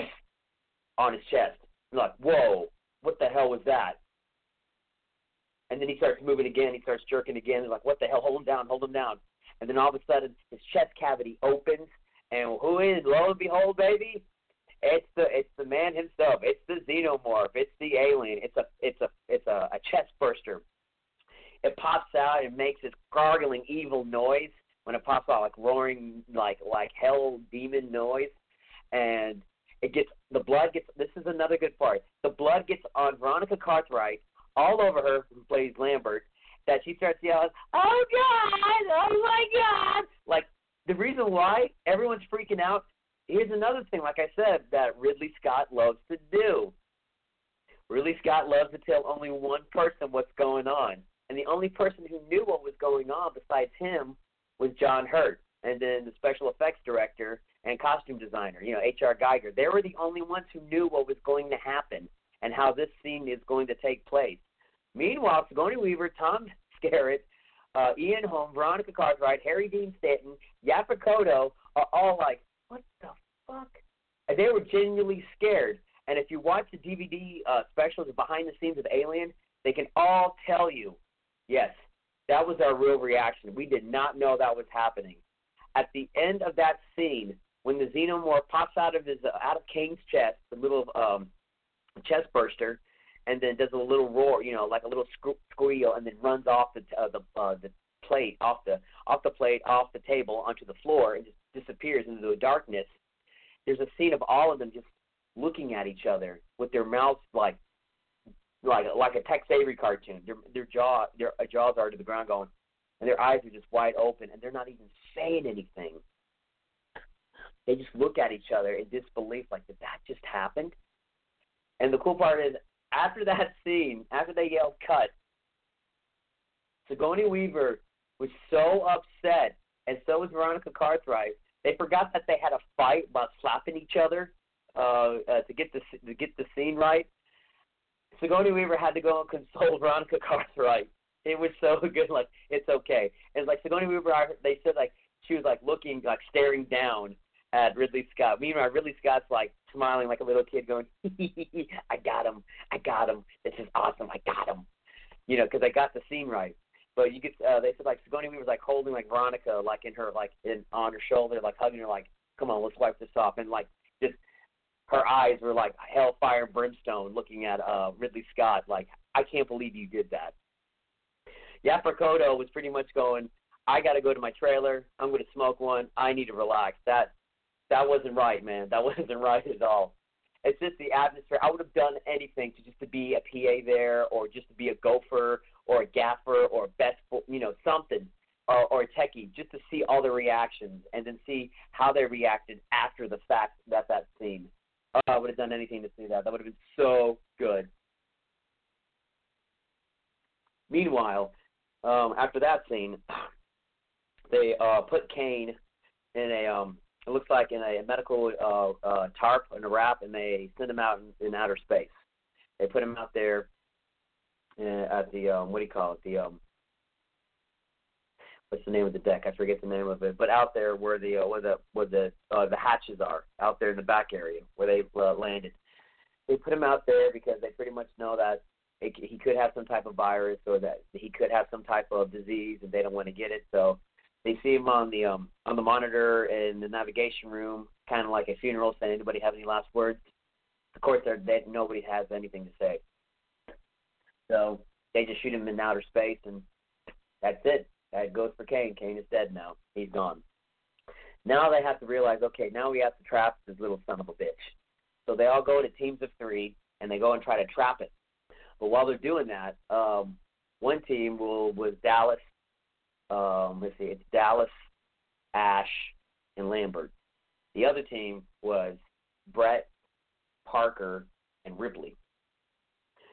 on his chest. You're like, whoa, what the hell was that? And then he starts moving again. He starts jerking again. He's like, what the hell? Hold him down. Hold him down. And then all of a sudden, his chest cavity opens. And who is, lo and behold, baby? It's the it's the man himself. It's the xenomorph. It's the alien. It's a it's a it's a, a chest burster. It pops out and makes this gargling evil noise when it pops out, like roaring, like like hell demon noise, and it gets the blood gets. This is another good part. The blood gets on Veronica Cartwright all over her, who plays Lambert, that she starts yelling, "Oh God! Oh my God!" Like the reason why everyone's freaking out. Here's another thing, like I said, that Ridley Scott loves to do. Ridley Scott loves to tell only one person what's going on. And the only person who knew what was going on besides him was John Hurt, and then the special effects director and costume designer, you know, H R Geiger. They were the only ones who knew what was going to happen and how this scene is going to take place. Meanwhile, Sigourney Weaver, Tom Skerritt, uh, Ian Holm, Veronica Cartwright, Harry Dean Stanton, Yaphet Kotto are all like, what the fuck? And they were genuinely scared. And if you watch the D V D uh, specials behind the scenes of Alien, they can all tell you, yes, that was our real reaction. We did not know that was happening. At the end of that scene, when the xenomorph pops out of his uh, out of Kane's chest, the little um, chest burster, and then does a little roar, you know, like a little squeal, and then runs off the uh, the uh, the plate, off the off the plate, off the table onto the floor, and just disappears into the darkness. There's a scene of all of them just looking at each other with their mouths like like like a Tex Avery cartoon. Their their jaw their jaws are to the ground going, and their eyes are just wide open, and they're not even saying anything. They just look at each other in disbelief, like, did that just happen? And the cool part is, after that scene, after they yelled cut, Sigourney Weaver was so upset, and so was Veronica Cartwright. They forgot that they had a fight about slapping each other uh, uh, to get the to get the scene right. Sigourney Weaver had to go and console Veronica Cartwright. It was so good, like, it's okay. And like Sigourney Weaver, they said like she was like looking, like staring down at Ridley Scott. Meanwhile, Ridley Scott's like smiling like a little kid, going, "I got him, I got him. This is awesome, I got him." You know, because I got the scene right. But you could, uh, they said like Sigourney Weaver was like holding like Veronica like in her like in on her shoulder, like hugging her, like, "Come on, let's wipe this off," and like just her eyes were like hellfire and brimstone, looking at uh, Ridley Scott, like, "I can't believe you did that." Yaphet Kotto was pretty much going, "I got to go to my trailer. I'm going to smoke one. I need to relax." That that wasn't right, man. That wasn't right at all. It's just the atmosphere. I would have done anything to just to be a P A there, or just to be a gopher, or a gaffer, or a best, you know, something, or, or a techie, just to see all the reactions and then see how they reacted after the fact that that scene. Oh, I would have done anything to see that. That would have been so good. Meanwhile, um, after that scene, they uh, put Kane in a, um, it looks like in a medical uh, uh, tarp and a wrap, and they send him out in, in outer space. They put him out there uh, at the, um, what do you call it, the, um, what's the name of the deck? I forget the name of it. But out there where the uh, where the where the uh, the hatches are, out there in the back area where they uh, landed, they put him out there because they pretty much know that it, he could have some type of virus, or that he could have some type of disease, and they don't want to get it. So they see him on the um on the monitor in the navigation room, kind of like a funeral, saying, "Anybody have any last words?" Of course, they're, they nobody has anything to say. So they just shoot him in outer space, and that's it. That goes for Kane. Kane is dead now. He's gone. Now they have to realize, okay, now we have to trap this little son of a bitch. So they all go to teams of three, and they go and try to trap it. But while they're doing that, um, one team will was Dallas. Um, let's see, it's Dallas, Ash, and Lambert. The other team was Brett, Parker, and Ripley.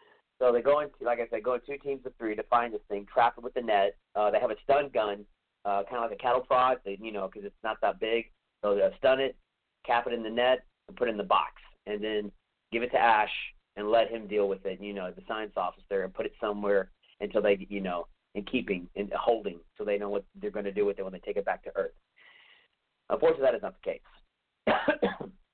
So they go into, like I said, go in two teams of three to find this thing, trap it with the net. Uh, they have a stun gun, uh, kind of like a cattle prod, they, you know, because it's not that big. So they'll stun it, cap it in the net, and put it in the box, and then give it to Ash and let him deal with it, you know, the science officer, and put it somewhere until they, you know, in keeping, in holding, so they know what they're going to do with it when they take it back to Earth. Unfortunately, that is not the case.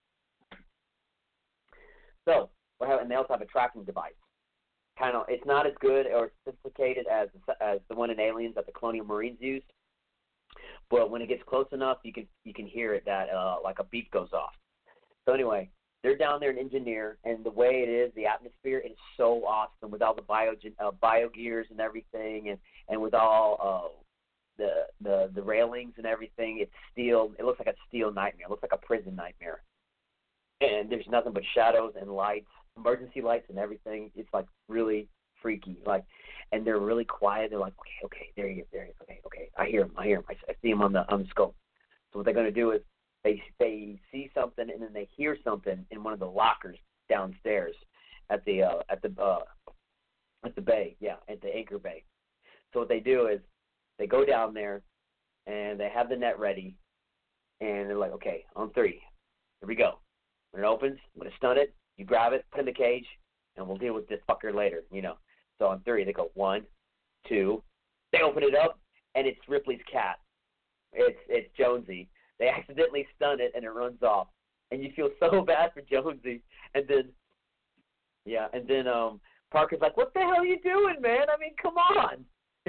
So, we're having, and they also have a tracking device. Kind of, it's not as good or sophisticated as as the one in Aliens that the Colonial Marines used, but when it gets close enough, you can you can hear it that uh, like a beep goes off. So anyway, they're down there in Engineer, and the way it is, the atmosphere is so awesome with all the bio uh, bio gears and everything, and and with all uh, the the the railings and everything. It's steel. It looks like a steel nightmare. It looks like a prison nightmare. And there's nothing but shadows and lights, emergency lights and everything. It's like really freaky. Like, and they're really quiet. They're like, okay, okay, there he is, there he is. Okay, okay, I hear him, I hear him. I, I see him on the on the scope. So what they're going to do is they they see something, and then they hear something in one of the lockers downstairs at the uh, at the uh, at the bay, yeah, at the anchor bay. So what they do is they go down there, and they have the net ready, and they're like, okay, on three, here we go. When it opens, I'm going to stun it, you grab it, put it in the cage, and we'll deal with this fucker later, you know. So on three, they go one, two. They open it up, and it's Ripley's cat. It's it's Jonesy. They accidentally stun it, and it runs off. And you feel so bad for Jonesy. And then, yeah, and then um, Parker's like, what the hell are you doing, man? I mean, come on.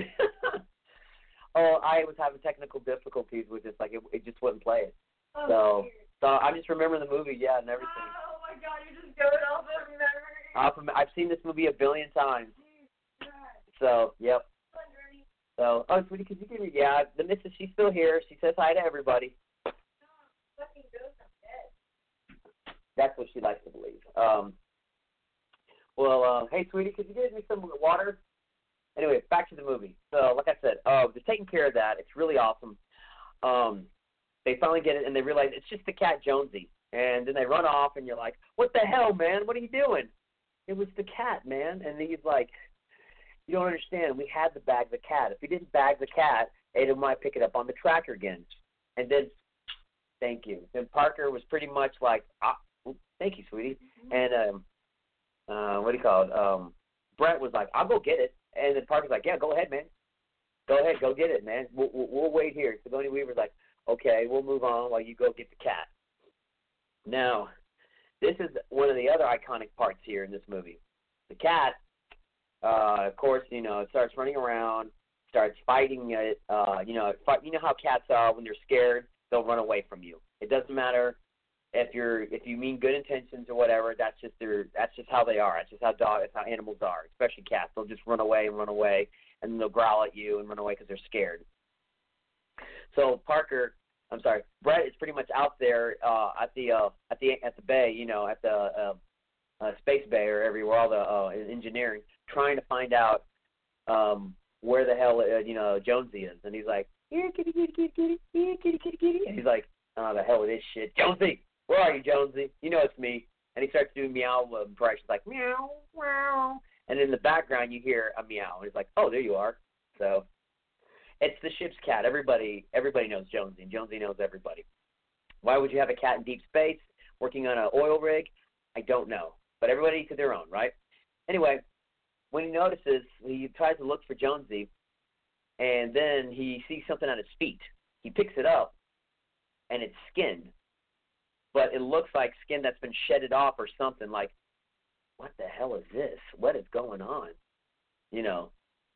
Oh, I was having technical difficulties with this. Like, it, it just wouldn't play it. Oh, so... Weird. So I just remember the movie, yeah, and everything. Oh my God, you're just going off of memory. Off of, I've seen this movie a billion times. So, yep. So, oh, sweetie, could you give me? Yeah, the missus, she's still here. She says hi to everybody. That's what she likes to believe. Um. Well, uh, hey, sweetie, could you give me some water? Anyway, back to the movie. So, like I said, uh, they're taking care of that. It's really awesome. Um. They finally get it, and they realize it's just the cat Jonesy. And then they run off, and you're like, what the hell, man? What are you doing? It was the cat, man. And he's like, you don't understand. We had to bag the cat. If we didn't bag the cat, Ada might pick it up on the tracker again. And then, thank you. Then Parker was pretty much like, ah, thank you, sweetie. Mm-hmm. And um, uh, what do you call it? Um, Brett was like, I'll go get it. And then Parker's like, yeah, go ahead, man. Go ahead, go get it, man. We'll, we'll, we'll wait here. Sigourney Weaver's like, okay, we'll move on while you go get the cat. Now, this is one of the other iconic parts here in this movie. The cat, uh, of course, you know, it starts running around, starts fighting it. Uh, you know, fight, you know how cats are when they're scared, they'll run away from you. It doesn't matter if you're if you mean good intentions or whatever. That's just their that's just how they are. That's just how dog. That's how animals are, especially cats. They'll just run away and run away, and then they'll growl at you and run away because they're scared. So Parker, I'm sorry, Brett is pretty much out there uh, at the uh, at the at the bay, you know, at the uh, uh, space bay or everywhere, all the uh, engineering, trying to find out um, where the hell uh, you know Jonesy is, and he's like, here, kitty, kitty, kitty, kitty, here, kitty, kitty, kitty, and he's like, oh, the hell with this shit, Jonesy, where are you, Jonesy? You know it's me, and he starts doing meow impressions like meow, meow, and in the background you hear a meow, and he's like, oh, there you are, so. It's the ship's cat. Everybody everybody knows Jonesy, and Jonesy knows everybody. Why would you have a cat in deep space working on an oil rig? I don't know. But everybody to their own, right? Anyway, when he notices, he tries to look for Jonesy, and then he sees something on his feet. He picks it up, and it's skin. But it looks like skin that's been shedded off or something. Like, what the hell is this? What is going on? You know.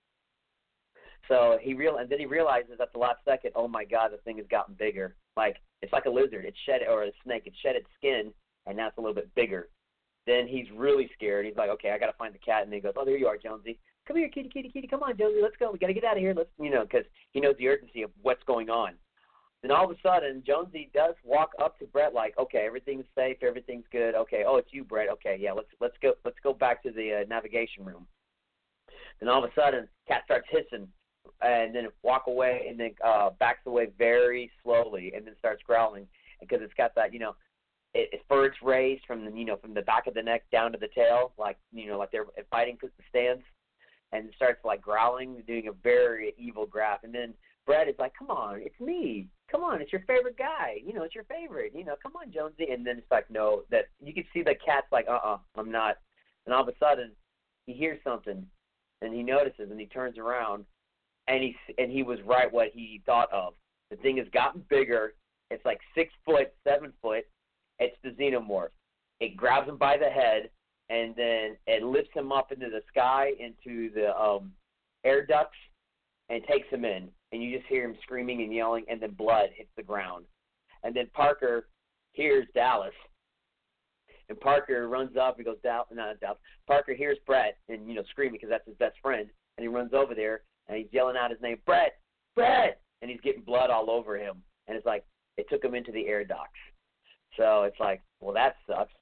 So he real and then he realizes at the last second, oh my God, the thing has gotten bigger. Like it's like a lizard, it shed or a snake, it shed its skin, and now it's a little bit bigger. Then he's really scared. He's like, okay, I got to find the cat, and then he goes, oh, there you are, Jonesy. Come here, kitty, kitty, kitty. Come on, Jonesy, let's go. We got to get out of here. Let's, you know, because he knows the urgency of what's going on. Then all of a sudden, Jonesy does walk up to Brett like, okay, everything's safe, everything's good. Okay, oh, it's you, Brett. Okay, yeah, let's let's go let's go back to the uh, navigation room. Then all of a sudden, cat starts hissing. And then walk away, and then uh, backs away very slowly, and then starts growling because it's got that, you know, it, it fur's raised from the you know from the back of the neck down to the tail, like you know like they're fighting the stance, and starts like growling, doing a very evil graph. And then Brett is like, "Come on, it's me. Come on, it's your favorite guy. You know, it's your favorite. You know, come on, Jonesy." And then it's like, no, that you can see the cat's like, "Uh-uh, I'm not." And all of a sudden, he hears something, and he notices, and he turns around, and he and he was right what he thought of. The thing has gotten bigger. It's like six foot, seven foot. It's the xenomorph. It grabs him by the head, and then it lifts him up into the sky, into the um, air ducts, and takes him in. And you just hear him screaming and yelling, and then blood hits the ground. And then Parker hears Dallas. And Parker runs up. He goes, Dallas, not Dallas. Parker hears Brett and, you know, screaming because that's his best friend. And he runs over there, and he's yelling out his name, Brett, Brett. And he's getting blood all over him. And it's like, it took him into the air docks. So it's like, well, that sucks.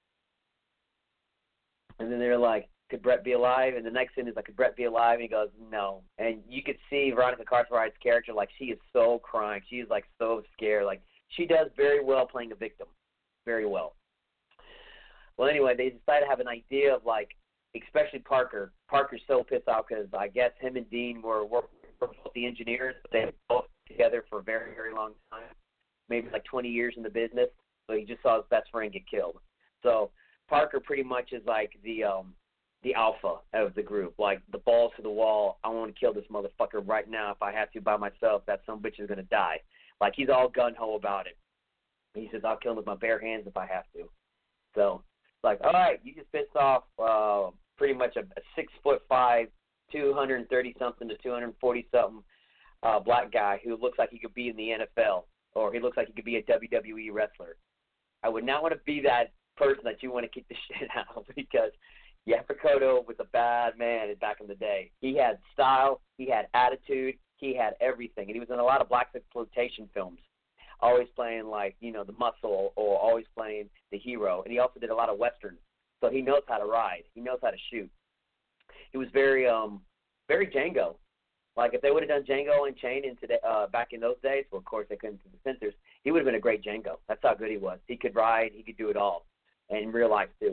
And then they're like, could Brett be alive? And the next thing is like, could Brett be alive? And he goes, no. And you could see Veronica Cartwright's character, like, she is so crying. She is, like, so scared. Like, she does very well playing a victim. Very well. Well, anyway, they decided to have an idea of, like, especially Parker. Parker's so pissed off because I guess him and Dean were working for both the engineers. But they were both together for a very, very long time, maybe like twenty years in the business. So he just saw his best friend get killed. So Parker pretty much is like the um, the alpha of the group, like the balls to the wall. I want to kill this motherfucker right now if I have to by myself. That some bitch is going to die. Like, he's all gun-ho about it. He says, I'll kill him with my bare hands if I have to. So it's like, all right, you just pissed off uh, pretty much a, a six foot five, two hundred thirty something to two hundred forty something uh, black guy who looks like he could be in the N F L, or he looks like he could be a W W E wrestler. I would not want to be that person that you want to kick the shit out, because Yapikoto was a bad man back in the day. He had style, he had attitude, he had everything, and he was in a lot of black exploitation films, always playing like, you know, the muscle, or always playing the hero. And he also did a lot of westerns, so he knows how to ride, he knows how to shoot. He was very, um, very Django. Like, if they would have done Django Unchained in today, uh, back in those days, well, of course they couldn't do the censors, he would have been a great Django. That's how good he was. He could ride, he could do it all, and in real life too.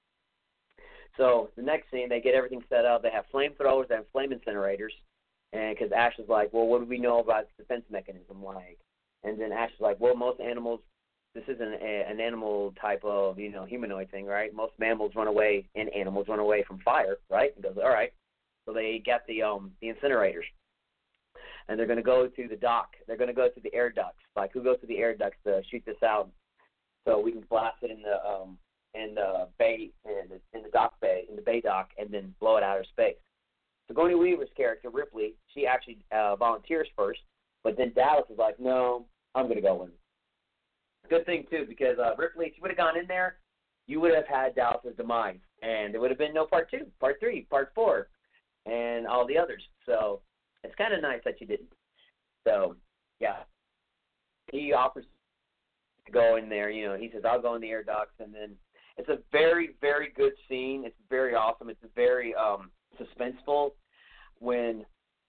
So the next scene, they get everything set up. They have flamethrowers, they have flame incinerators, and because Ash is like, well, what do we know about the defense mechanism like? And then Ash is like, well, most animals, this isn't a, an animal type of, you know, humanoid thing, right? Most mammals run away, and animals run away from fire, right? He goes, all right. So they got the um the incinerators, and they're going to go to the dock. They're going to go to the air ducts. Like, who goes to the air ducts to shoot this out, so we can blast it in the um in the bay, in the, in the dock bay, in the bay dock, and then blow it out of space. Sigourney Weaver's character, Ripley, she actually uh, volunteers first, but then Dallas is like, no, I'm going to go in. Good thing, too, because uh, Ripley, if she would have gone in there, you would have had Dallas's demise, and there would have been no part two, part three, part four, and all the others. So it's kind of nice that you didn't. So, yeah. He offers to go in there. You know, he says, I'll go in the air ducts, and then it's a very, very good scene. It's very awesome. It's very um, suspenseful when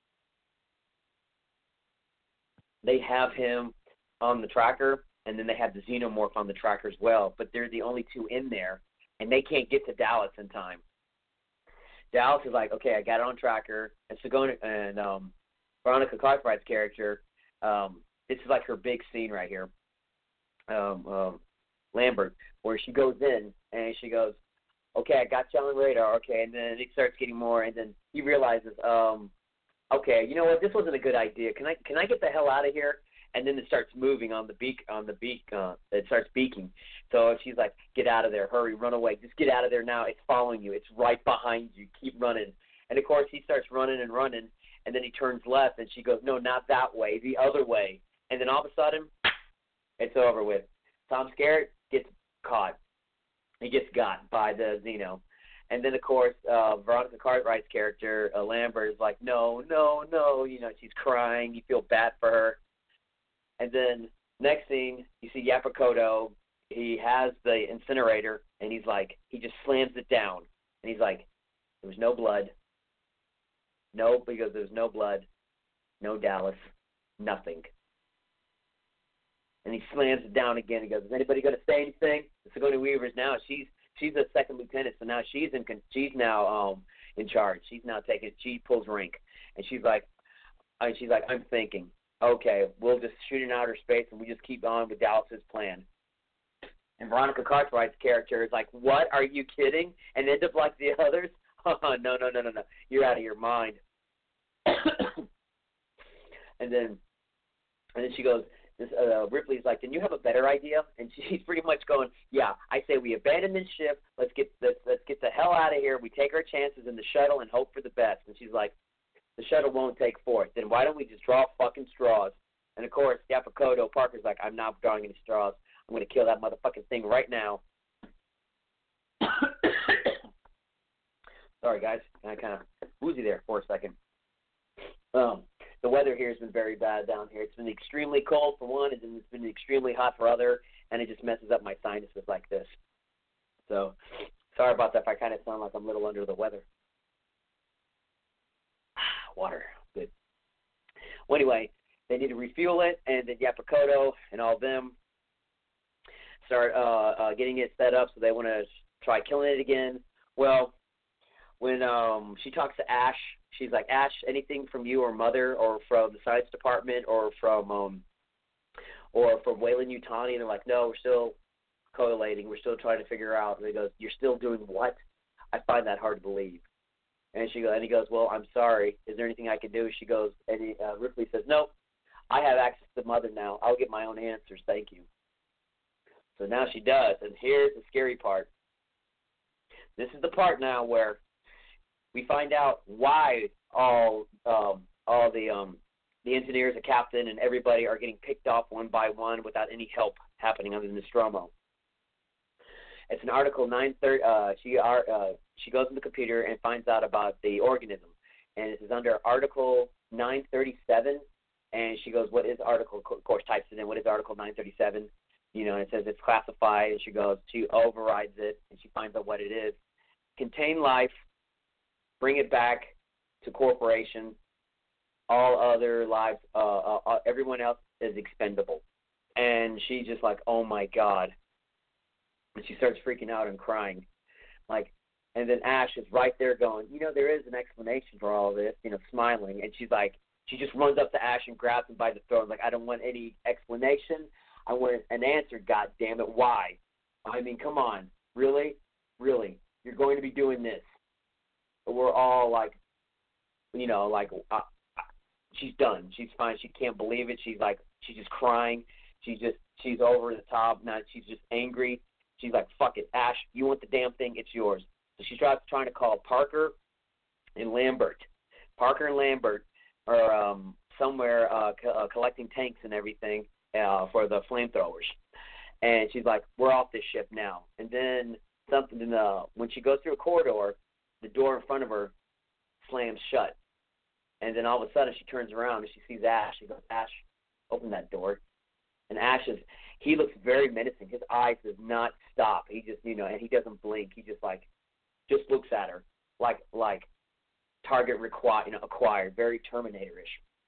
they have him on the tracker, and then they have the xenomorph on the tracker as well. But they're the only two in there, and they can't get to Dallas in time. Dallas is like, okay, I got it on tracker. And Sigourney and um, Veronica Cartwright's character, um, this is like her big scene right here. Um, um, Lambert, where she goes in and she goes, okay, I got you on the radar, okay, and then it starts getting more, and then he realizes, um, okay, you know what, this wasn't a good idea. Can I can I get the hell out of here? And then it starts moving on the beak on the beak. Uh, it starts beaking. So she's like, get out of there, hurry, run away, just get out of there now. It's following you. It's right behind you. Keep running. And of course he starts running and running, and then he turns left, and she goes, no, not that way, the other way. And then all of a sudden, it's over with. Tom Skerritt gets caught. He gets got by the Xeno. And then, of course, uh, Veronica Cartwright's character, uh, Lambert, is like, no, no, no. You know, she's crying. You feel bad for her. And then next scene, you see Yapikoto. He has the incinerator, and he's like, he just slams it down. And he's like, there was no blood. No, because there was no blood. No Dallas. Nothing. And he slams it down again. He goes, is anybody going to say anything? Sigourney Weaver's now, she's she's a second lieutenant, so now she's in she's now um in charge. She's now taking, she pulls rank. And she's like, and she's like, I'm thinking, okay, we'll just shoot in outer space and we just keep on with Dallas's plan. And Veronica Cartwright's character is like, what, are you kidding? And end up like the others? Oh, no, no, no, no, no. You're out of your mind. and then and then she goes, this, uh, Ripley's like, didn't you have a better idea? And she's pretty much going, yeah, I say we abandon this ship. Let's get let's, let's get the hell out of here. We take our chances in the shuttle and hope for the best. And she's like, the shuttle won't take force. Then why don't we just draw fucking straws? And, of course, Yaphet Kotto, Parker's like, I'm not drawing any straws. I'm going to kill that motherfucking thing right now. Sorry, guys. I kind of woozy there for a second. Um, the weather here has been very bad down here. It's been extremely cold for one, and it's been extremely hot for other, and it just messes up my sinuses like this. So, sorry about that if I kind of sound like I'm a little under the weather. Water. Good. Well, anyway, they need to refuel it, and then Yaphet Kotto and all of them start uh, uh, getting it set up, so they want to try killing it again. Well, when um, she talks to Ash, she's like, Ash, anything from you or Mother or from the science department or from um, or from Weyland-Yutani? And they're like, no, we're still collating. We're still trying to figure out. And he goes, you're still doing what? I find that hard to believe. And she goes, and he goes, well, I'm sorry. Is there anything I can do? She goes, and he, uh, Ripley says, no, I have access to Mother now. I'll get my own answers. Thank you. So now she does, and here's the scary part. This is the part now where we find out why all um, all the um, the engineers, the captain, and everybody are getting picked off one by one without any help happening under Nostromo. It's an Article nine thirty. Uh, she are, uh, she goes in the computer and finds out about the organism, and this is under Article nine thirty-seven. And she goes, "What is Article?" Of course, types it in. What is Article nine thirty-seven? You know, and it says it's classified. And she goes, she overrides it, and she finds out what it is. Contain life, bring it back to corporation. All other lives, uh, uh, everyone else is expendable. And she's just like, "Oh my God." And she starts freaking out and crying. Like, and then Ash is right there going, you know, there is an explanation for all of this, you know, smiling. And she's like, she just runs up to Ash and grabs him by the throat. Like, I don't want any explanation. I want an answer, God damn it. Why? I mean, come on. Really? Really? You're going to be doing this. But we're all like, you know, like, uh, she's done. She's fine. She can't believe it. She's like, she's just crying. She's just, she's over the top. Now she's just angry. She's like, fuck it, Ash, you want the damn thing, it's yours. So she starts trying to call Parker and Lambert. Parker and Lambert are um, somewhere uh, co- uh, collecting tanks and everything uh, for the flamethrowers. And she's like, we're off this ship now. And then something, uh, when she goes through a corridor, the door in front of her slams shut. And then all of a sudden she turns around and she sees Ash. She goes, Ash, open that door. And Ash is, he looks very menacing. His eyes does not stop. He just, you know, and he doesn't blink. He just like, just looks at her like, like target required, you know, acquired, very Terminator-ish.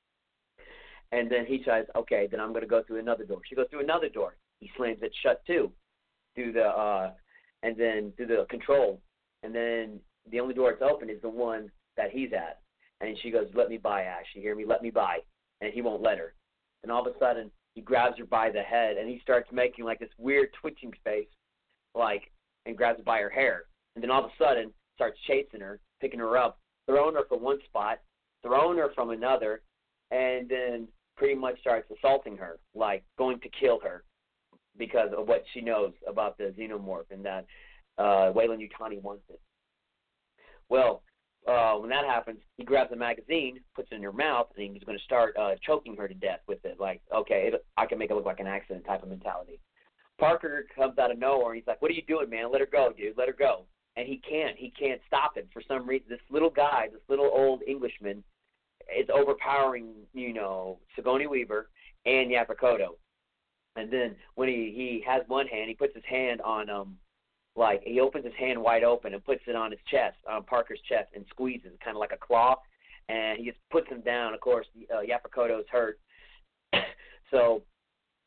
And then he says, okay, then I'm going to go through another door. She goes through another door. He slams it shut too, through the, uh, and then through the control. And then the only door that's open is the one that he's at. And she goes, let me by, Ash. You hear me? Let me by. And he won't let her. And all of a sudden, he grabs her by the head, and he starts making, like, this weird twitching face, like, and grabs her by her hair. And then all of a sudden, starts chasing her, picking her up, throwing her from one spot, throwing her from another, and then pretty much starts assaulting her, like, going to kill her because of what she knows about the xenomorph and that uh, Weyland-Yutani wants it. Well, Uh, when that happens, he grabs a magazine, puts it in her mouth, and he's going to start uh, choking her to death with it. Like, okay, it, I can make it look like an accident type of mentality. Parker comes out of nowhere, and he's like, what are you doing, man? Let her go, dude. Let her go. And he can't. He can't stop it for some reason. This little guy, this little old Englishman, is overpowering, you know, Sigourney Weaver and Yaphet Kotto. And then when he, he has one hand, he puts his hand on um. Like, he opens his hand wide open and puts it on his chest, on Parker's chest, and squeezes, kind of like a claw. And he just puts him down. Of course, uh, Yaphet Kotto's hurt. So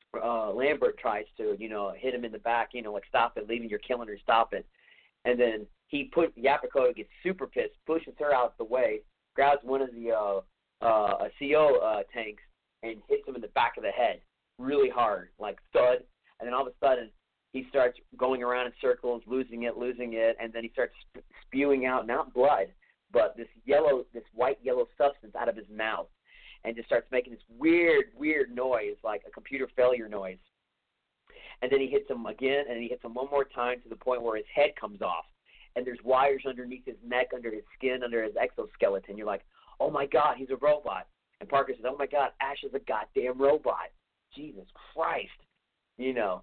uh, Lambert tries to, you know, hit him in the back, you know, like stop it, leaving your killing her, stop it. And then he put Yapako gets super pissed, pushes her out the way, grabs one of the uh, uh, a C O uh, tanks and hits him in the back of the head really hard, like thud. And then all of a sudden he starts going around in circles, losing it, losing it, and then he starts sp- spewing out not blood, but this yellow, this white yellow substance out of his mouth, and just starts making this weird, weird noise, like a computer failure noise. And then he hits him again, and he hits him one more time to the point where his head comes off, and there's wires underneath his neck, under his skin, under his exoskeleton. You're like, oh, my God, he's a robot. And Parker says, oh, my God, Ash is a goddamn robot. Jesus Christ. You know.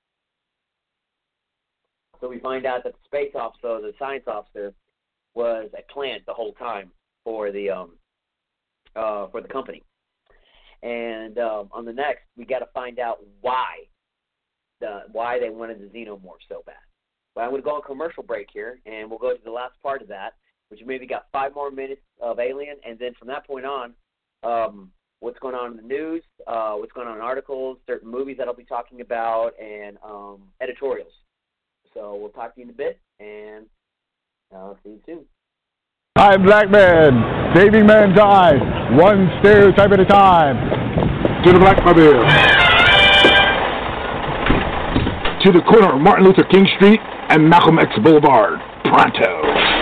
So we find out that the space officer, the science officer, was a plant the whole time for the um uh for the company. And um, on the next, we got to find out why the why they wanted the xenomorph so bad. But I'm going to go on commercial break here, and we'll go to the last part of that, which maybe got five more minutes of Alien, and then from that point on, um, what's going on in the news, uh, what's going on in articles, certain movies that I'll be talking about, and um, editorials. So we'll talk to you in a bit, and I'll see you soon. I'm Black Man, saving mankind, one stereotype at a time. To the Black Mobile. To the corner of Martin Luther King Street and Malcolm X Boulevard. Pronto.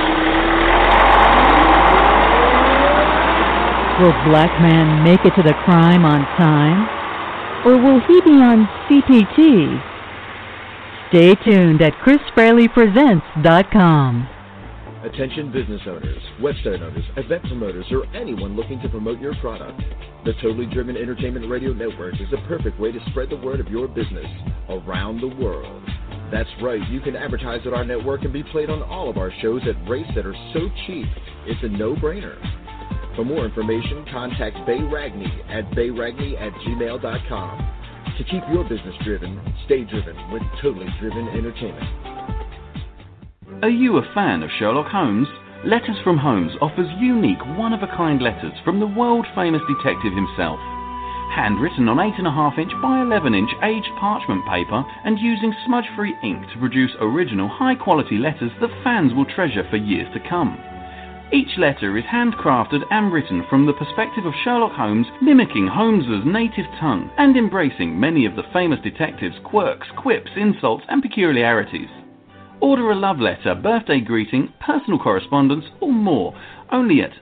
Will Black Man make it to the crime on time? Or will he be on C P T? Stay tuned at chris fraley presents dot com. Attention business owners, website owners, event promoters, or anyone looking to promote your product. The Totally Driven Entertainment Radio Network is the perfect way to spread the word of your business around the world. That's right, you can advertise at our network and be played on all of our shows at rates that are so cheap, it's a no-brainer. For more information, contact Bay Ragney at bay ragney at gmail dot com. To keep your business driven, stay driven with Totally Driven Entertainment. Are you a fan of Sherlock Holmes? Letters from Holmes offers unique, one-of-a-kind letters from the world-famous detective himself. Handwritten on eight point five inch by eleven inch aged parchment paper and using smudge-free ink to produce original, high-quality letters that fans will treasure for years to come. Each letter is handcrafted and written from the perspective of Sherlock Holmes, mimicking Holmes's native tongue and embracing many of the famous detective's quirks, quips, insults, and peculiarities. Order a love letter, birthday greeting, personal correspondence, or more, only at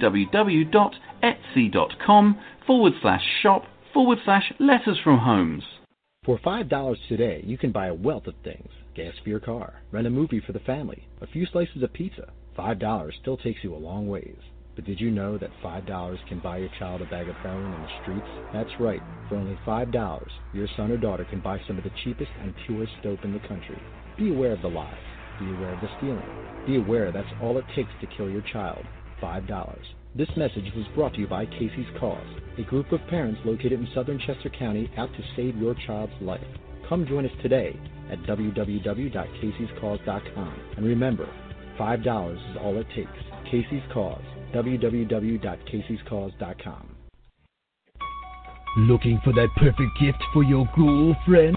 www.etsy.com forward slash shop forward slash letters from Holmes. For five dollars today, you can buy a wealth of things. Gas for your car, rent a movie for the family, a few slices of pizza. five dollars still takes you a long ways. But did you know that five dollars can buy your child a bag of heroin in the streets? That's right. For only five dollars, your son or daughter can buy some of the cheapest and purest dope in the country. Be aware of the lies. Be aware of the stealing. Be aware that's all it takes to kill your child. five dollars. This message was brought to you by Casey's Cause, a group of parents located in southern Chester County out to save your child's life. Come join us today at w w w dot caseys cause dot com. And remember, five dollars is all it takes. Casey's Cause, w w w dot caseys cause dot com. Looking for that perfect gift for your girlfriend?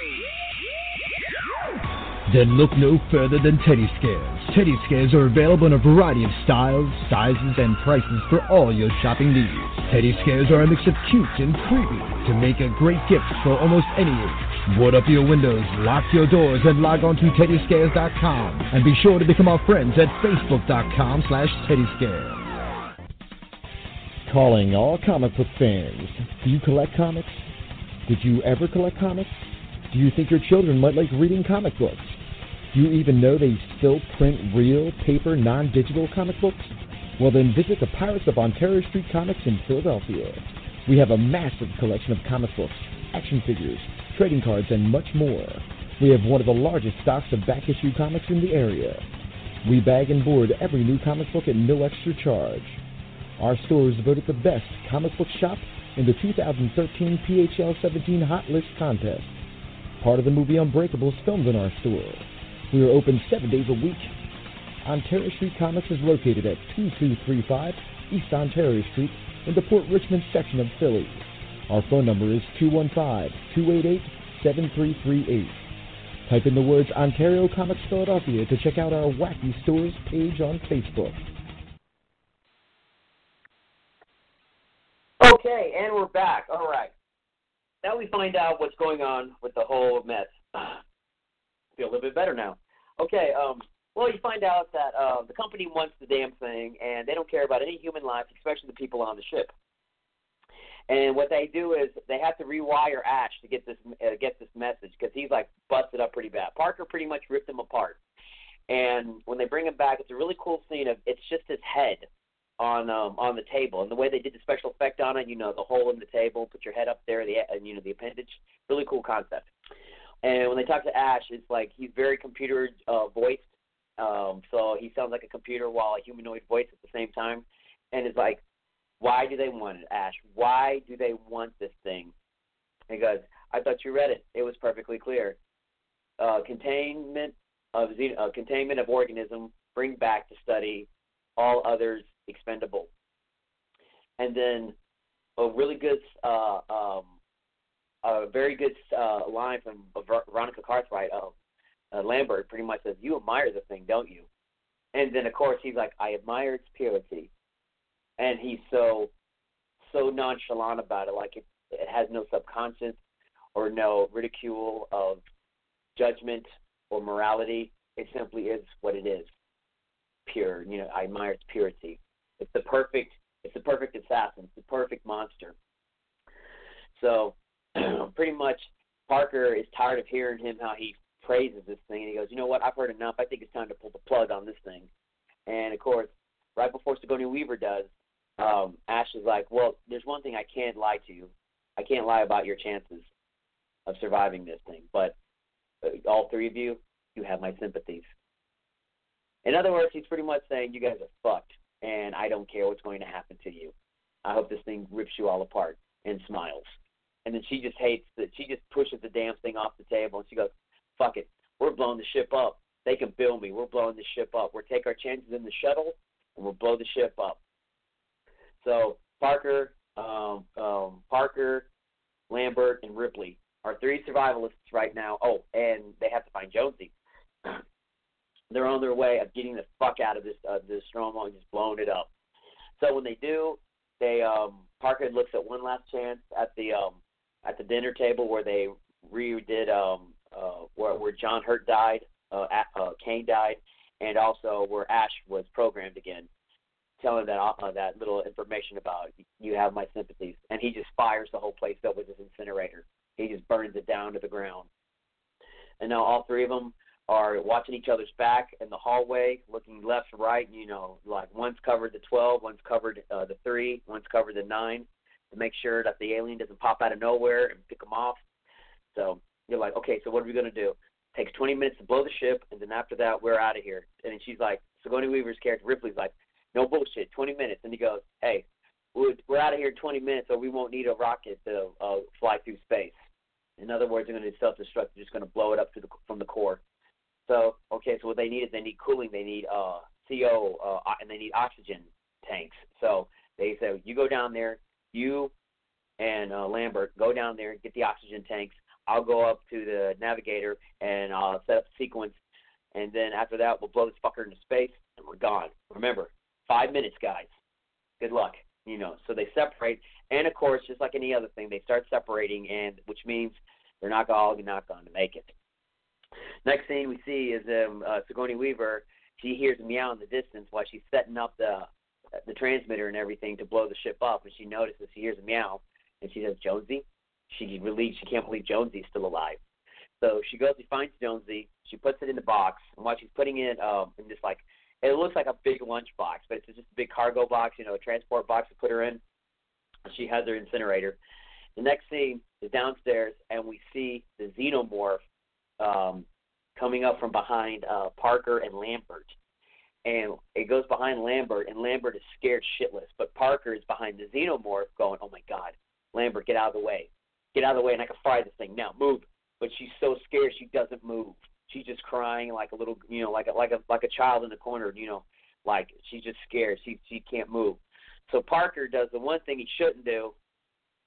Then look no further than Teddy Scares. Teddy Scares are available in a variety of styles, sizes, and prices for all your shopping needs. Teddy Scares are a mix of cute and creepy to make a great gift for almost any age. Board up your windows, lock your doors, and log on to teddy scares dot com. And be sure to become our friends at facebook dot com slash teddy scares. Calling all comic book fans. Do you collect comics? Did you ever collect comics? Do you think your children might like reading comic books? Do you even know they still print real, paper, non-digital comic books? Well, then visit the Pirates of Ontario Street Comics in Philadelphia. We have a massive collection of comic books, action figures, trading cards, and much more. We have one of the largest stocks of back-issue comics in the area. We bag and board every new comic book at no extra charge. Our store is voted the best comic book shop in the two thousand thirteen P H L seventeen Hot List Contest. Part of the movie Unbreakable is filmed in our store. We are open seven days a week. Ontario Street Comics is located at two two three five East Ontario Street in the Port Richmond section of Philly. Our phone number is two one five, two eight eight, seven three three eight. Type in the words Ontario Comics Philadelphia to check out our Wacky Stores page on Facebook. Okay, and we're back. All right. Now we find out what's going on with the whole mess. Feel a little bit better now. Okay, um, well, you find out that uh, the company wants the damn thing, and they don't care about any human life, especially the people on the ship. And what they do is they have to rewire Ash to get this uh, get this message because he's like busted up pretty bad. Parker pretty much ripped him apart. And when they bring him back, it's a really cool scene of it's just his head on um, on the table, and the way they did the special effect on it, you know, the hole in the table, put your head up there, the and you know the appendage, really cool concept. And when they talk to Ash, it's like he's very computer uh, voiced, um, so he sounds like a computer while a humanoid voice at the same time, and it's like, why do they want it, Ash? Why do they want this thing? And he goes, I thought you read it. It was perfectly clear. Uh, containment of uh, containment of organism, bring back to study, all others expendable. And then a really good, uh, um, a very good uh, line from Veronica Cartwright of uh, Lambert pretty much says, you admire the thing, don't you? And then, of course, he's like, I admire its purity. And he's so so nonchalant about it, like it, it has no subconscious or no ridicule of judgment or morality. It simply is what it is, pure. You know, I admire its purity. It's the perfect. It's the perfect assassin. It's the perfect monster. So, pretty much, Parker is tired of hearing him how he praises this thing, and he goes, you know what? I've heard enough. I think it's time to pull the plug on this thing. And of course, right before Sigourney Weaver does, Um, Ash is like, well, there's one thing I can't lie to you. I can't lie about your chances of surviving this thing. But uh, all three of you, you have my sympathies. In other words, he's pretty much saying you guys are fucked, and I don't care what's going to happen to you. I hope this thing rips you all apart, and smiles. And then she just hates that. She just pushes the damn thing off the table, and she goes, fuck it. We're blowing the ship up. They can bill me. We're blowing the ship up. We'll take our chances in the shuttle, and we'll blow the ship up. So Parker, um, um, Parker, Lambert, and Ripley are three survivalists right now. Oh, and they have to find Jonesy. They're on their way of getting the fuck out of this uh, this Nostromo and just blowing it up. So when they do, they um, Parker looks at one last chance at the um, at the dinner table where they redid um, uh, where where John Hurt died, uh, uh, Kane died, and also where Ash was programmed again. Telling that uh, that little information about you have my sympathies, and he just fires the whole place up with his incinerator. He just burns it down to the ground. And now all three of them are watching each other's back in the hallway, looking left and right. You know, like one's covered the twelve, one's covered uh, the three, one's covered the nine, to make sure that the alien doesn't pop out of nowhere and pick them off. So you're like, okay, so what are we gonna do? It takes twenty minutes to blow the ship, and then after that, we're out of here. And then she's like, Sigourney Weaver's character Ripley's like, no bullshit, twenty minutes. And he goes, hey, we're, we're out of here in twenty minutes, or we won't need a rocket to uh, fly through space. In other words, they're going to self-destruct. They're just going to blow it up to the, from the core. So, okay, so what they need is they need cooling. They need uh, C O, uh, and they need oxygen tanks. So they say, you go down there, you and uh, Lambert, go down there and get the oxygen tanks. I'll go up to the navigator and I'll set up a sequence. And then after that, we'll blow this fucker into space, and we're gone. Remember, Five minutes, guys. Good luck. You know, so they separate. And, of course, just like any other thing, they start separating, and which means they're not all not going to make it. Next thing we see is um, uh, Sigourney Weaver. She hears a meow in the distance while she's setting up the the transmitter and everything to blow the ship up, and she notices, she hears a meow, and she says, Jonesy? She really, she can't believe Jonesy's still alive. So she goes and finds Jonesy. She puts it in the box, and while she's putting it um, in this, like, it looks like a big lunch box, but it's just a big cargo box, you know, a transport box to put her in. She has her incinerator. The next scene is downstairs, and we see the xenomorph um, coming up from behind uh, Parker and Lambert. And it goes behind Lambert, and Lambert is scared shitless. But Parker is behind the xenomorph going, oh, my God, Lambert, get out of the way. Get out of the way, and I can fry this thing. Now, move. But she's so scared she doesn't move. She's just crying like a little, you know, like a like a like a child in the corner, you know, like she's just scared. She she can't move. So Parker does the one thing he shouldn't do.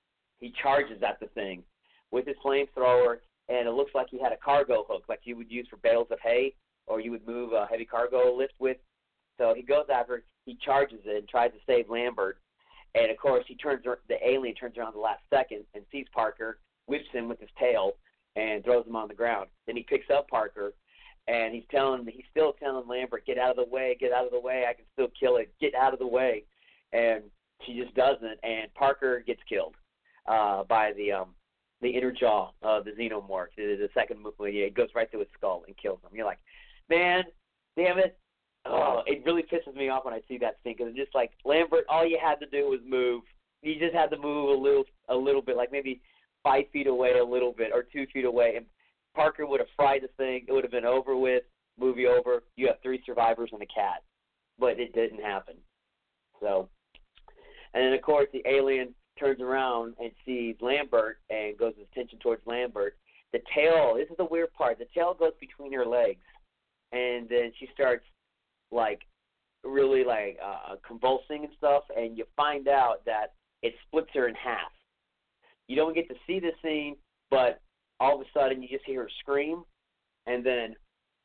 he charges at the thing with his flamethrower, and it looks like he had a cargo hook, like you would use for bales of hay, or you would move a heavy cargo lift with. So he goes after it, he charges it and tries to save Lambert. And, of course, he turns the alien turns around the last second and sees Parker, whips him with his tail, and throws him on the ground. Then he picks up Parker, and he's telling he's still telling Lambert, get out of the way, get out of the way, I can still kill it, get out of the way. And she just doesn't, and Parker gets killed uh, by the um, the inner jaw of the xenomorph. The, the second movie, it goes right through his skull and kills him. You're like, man, damn it. Oh, it really pisses me off when I see that scene because it's just like Lambert. All you had to do was move. You just had to move a little, a little bit, like maybe five feet away, a little bit, or two feet away, and Parker would have fried the thing. It would have been over with. Movie over. You have three survivors and a cat, but it didn't happen. So, and then of course the alien turns around and sees Lambert and goes his attention towards Lambert. The tail. This is the weird part. The tail goes between her legs, and then she starts. like really like uh, convulsing and stuff, and you find out that it splits her in half. You don't get to see this scene, but all of a sudden you just hear her scream, and then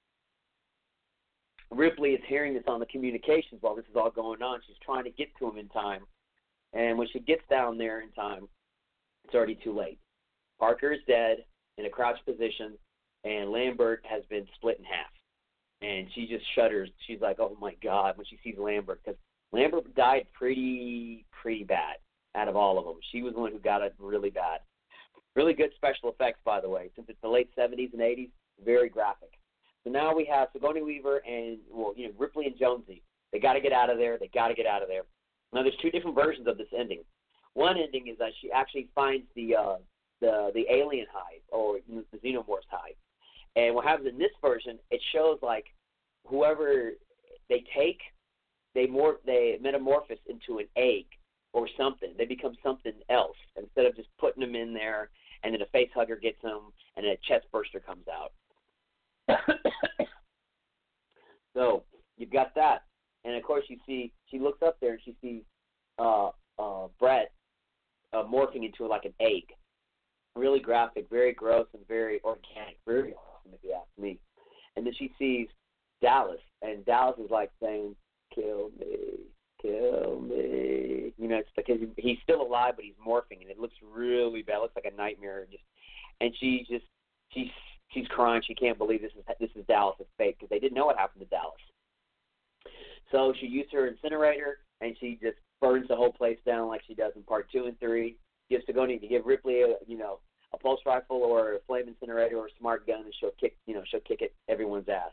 Ripley is hearing this on the communications while this is all going on. She's trying to get to him in time, and when she gets down there in time, it's already too late. Parker is dead in a crouched position, and Lambert has been split in half. And she just shudders. She's like, oh, my God, when she sees Lambert. Because Lambert died pretty, pretty bad out of all of them. She was the one who got it really bad. Really good special effects, by the way. Since it's the late seventies and eighties, very graphic. So now we have Sigourney Weaver and, well, you know, Ripley and Jonesy. They got to get out of there. They got to get out of there. Now, there's two different versions of this ending. One ending is that she actually finds the uh, the the alien hive, or the xenomorph's hive. And what happens in this version, it shows like whoever they take, they mor- they metamorphose into an egg or something. They become something else instead of just putting them in there, and then a face hugger gets them, and then a chest burster comes out. So you've got that, and of course you see she looks up there and she sees uh, uh, Brett uh, morphing into like an egg. Really graphic, very gross, and very organic, very awesome if you ask me. And then she sees Dallas, and Dallas is like saying, kill me, kill me. You know, it's because he's still alive, but he's morphing, and it looks really bad. It looks like a nightmare. Just, and she just, she's she's crying. She can't believe this is this is Dallas' fate because they didn't know what happened to Dallas. So she used her incinerator, and she just burns the whole place down like she does in part two and three. Gives Sigourney to give Ripley, a, you know, a pulse rifle or a flame incinerator or a smart gun, and she'll kick, you know, she'll kick it everyone's ass.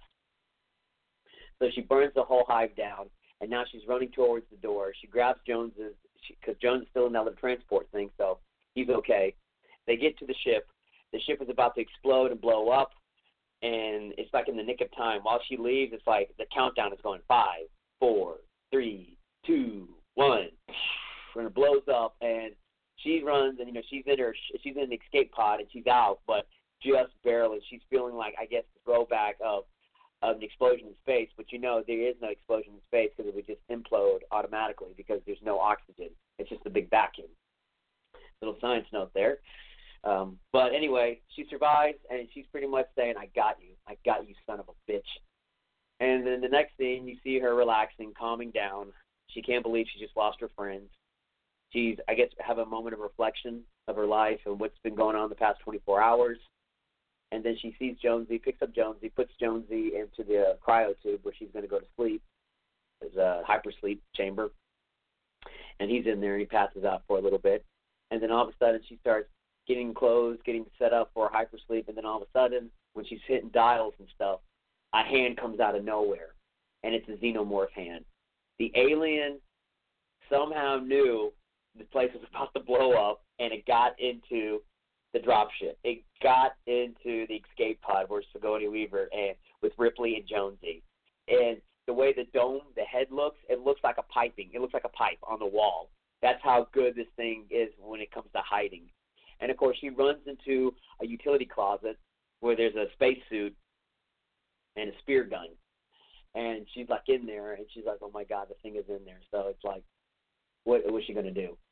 So she burns the whole hive down, and now she's running towards the door. She grabs Jones's, because Jones is still in that little transport thing, so he's okay. They get to the ship. The ship is about to explode and blow up, and it's like in the nick of time. While she leaves, it's like the countdown is going five, four, three, two, one, and it blows up, and she runs, and, you know, she's in her, she's in the escape pod, and she's out, but just barely. She's feeling like, I guess, the throwback of, of an explosion in space, but, you know, there is no explosion in space because it would just implode automatically because there's no oxygen. It's just a big vacuum. Little science note there. Um, but anyway, she survives, and she's pretty much saying, I got you. I got you, son of a bitch. And then the next scene, you see her relaxing, calming down. She can't believe she just lost her friends. She's, I guess, have a moment of reflection of her life and what's been going on the past twenty-four hours. And then she sees Jonesy, picks up Jonesy, puts Jonesy into the cryo tube where she's going to go to sleep. There's a hypersleep chamber. And he's in there, and he passes out for a little bit. And then all of a sudden she starts getting clothes, getting set up for hypersleep. And then all of a sudden, when she's hitting dials and stuff, a hand comes out of nowhere, and it's a xenomorph hand. The alien somehow knew the place was about to blow up, and it got into the dropship. It got into the escape pod where Sigourney Weaver and with Ripley and Jonesy. And the way the dome, the head looks, it looks like a piping. It looks like a pipe on the wall. That's how good this thing is when it comes to hiding. And, of course, she runs into a utility closet where there's a spacesuit and a spear gun. And she's, like, in there, and she's like, oh, my God, the thing is in there. So it's like, what was she going to do?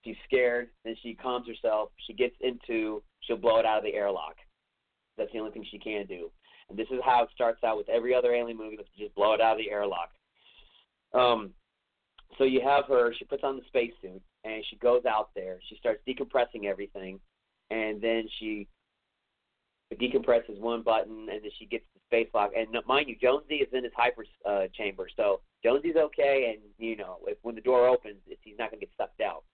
She's scared. Then she calms herself. She gets into, she'll blow it out of the airlock. That's the only thing she can do. And this is how it starts out with every other alien movie. Let's just blow it out of the airlock. Um, so you have her, she puts on the spacesuit, and she goes out there. She starts decompressing everything, and then she decompresses one button, and then she gets the space lock. And mind you, Jonesy is in his hyper uh, chamber, so Jonesy's okay, and, you know, if when the door opens, it's, he's not going to get sucked out.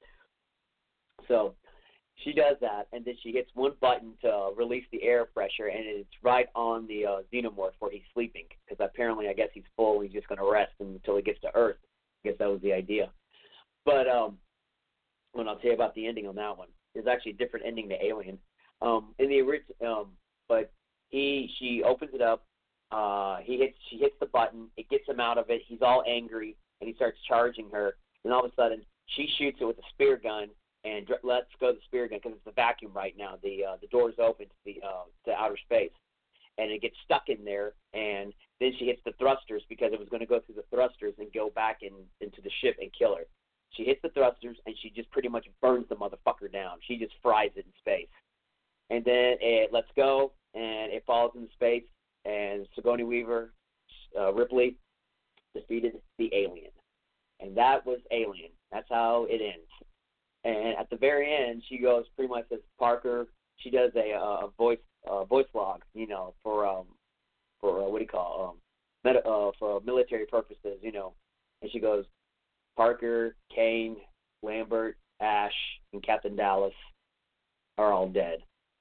So she does that, and then she hits one button to release the air pressure, and it's right on the uh, xenomorph where he's sleeping, because apparently I guess he's full, he's just going to rest until he gets to Earth. I guess that was the idea. But um, when I'll tell you about the ending on that one, there's actually a different ending to Alien. Um, in the original, um, but he, she opens it up. Uh, he hits, she hits the button. It gets him out of it. He's all angry, and he starts charging her. And all of a sudden, she shoots it with a spear gun and dr- lets go the spear gun because it's a vacuum right now. The uh, the door's open to the uh, to outer space, and it gets stuck in there. And then she hits the thrusters because it was going to go through the thrusters and go back in, into the ship and kill her. She hits the thrusters, and she just pretty much burns the motherfucker down. She just fries it in space. And then it lets go, and it falls into space, and Sigourney Weaver, uh, Ripley, defeated the alien. And that was Alien. That's how it ends. And at the very end, she goes pretty much as Parker. She does a, a voice uh, voice log, you know, for um for uh, what do you call um meta, uh, for military purposes, you know. And she goes, Parker, Kane, Lambert, Ash, and Captain Dallas are all dead.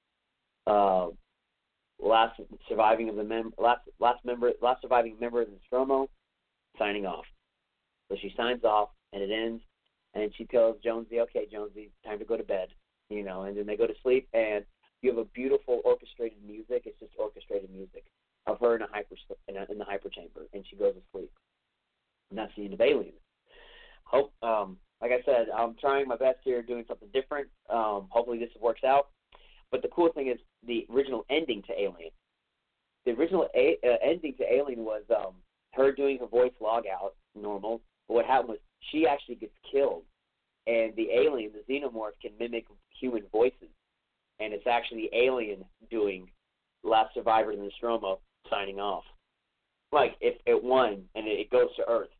Uh, last surviving of the mem- last last member last surviving member of the Nostromo signing off. So she signs off, and it ends. And she tells Jonesy, okay, Jonesy, time to go to bed, you know, and then they go to sleep, and you have a beautiful orchestrated music. It's just orchestrated music of her in a hyper in, a, in the hyper chamber, and she goes to sleep. And that's the end of Alien. Hope, um, like I said, I'm trying my best here, doing something different. Um, hopefully this works out. But the cool thing is the original ending to Alien. The original a- uh, ending to Alien was um, her doing her voice log out, normal. But what happened was she actually gets killed, and the alien, the xenomorph, can mimic human voices, and it's actually the alien doing Last Survivor in the Nostromo signing off. Like, if it won, and it goes to Earth.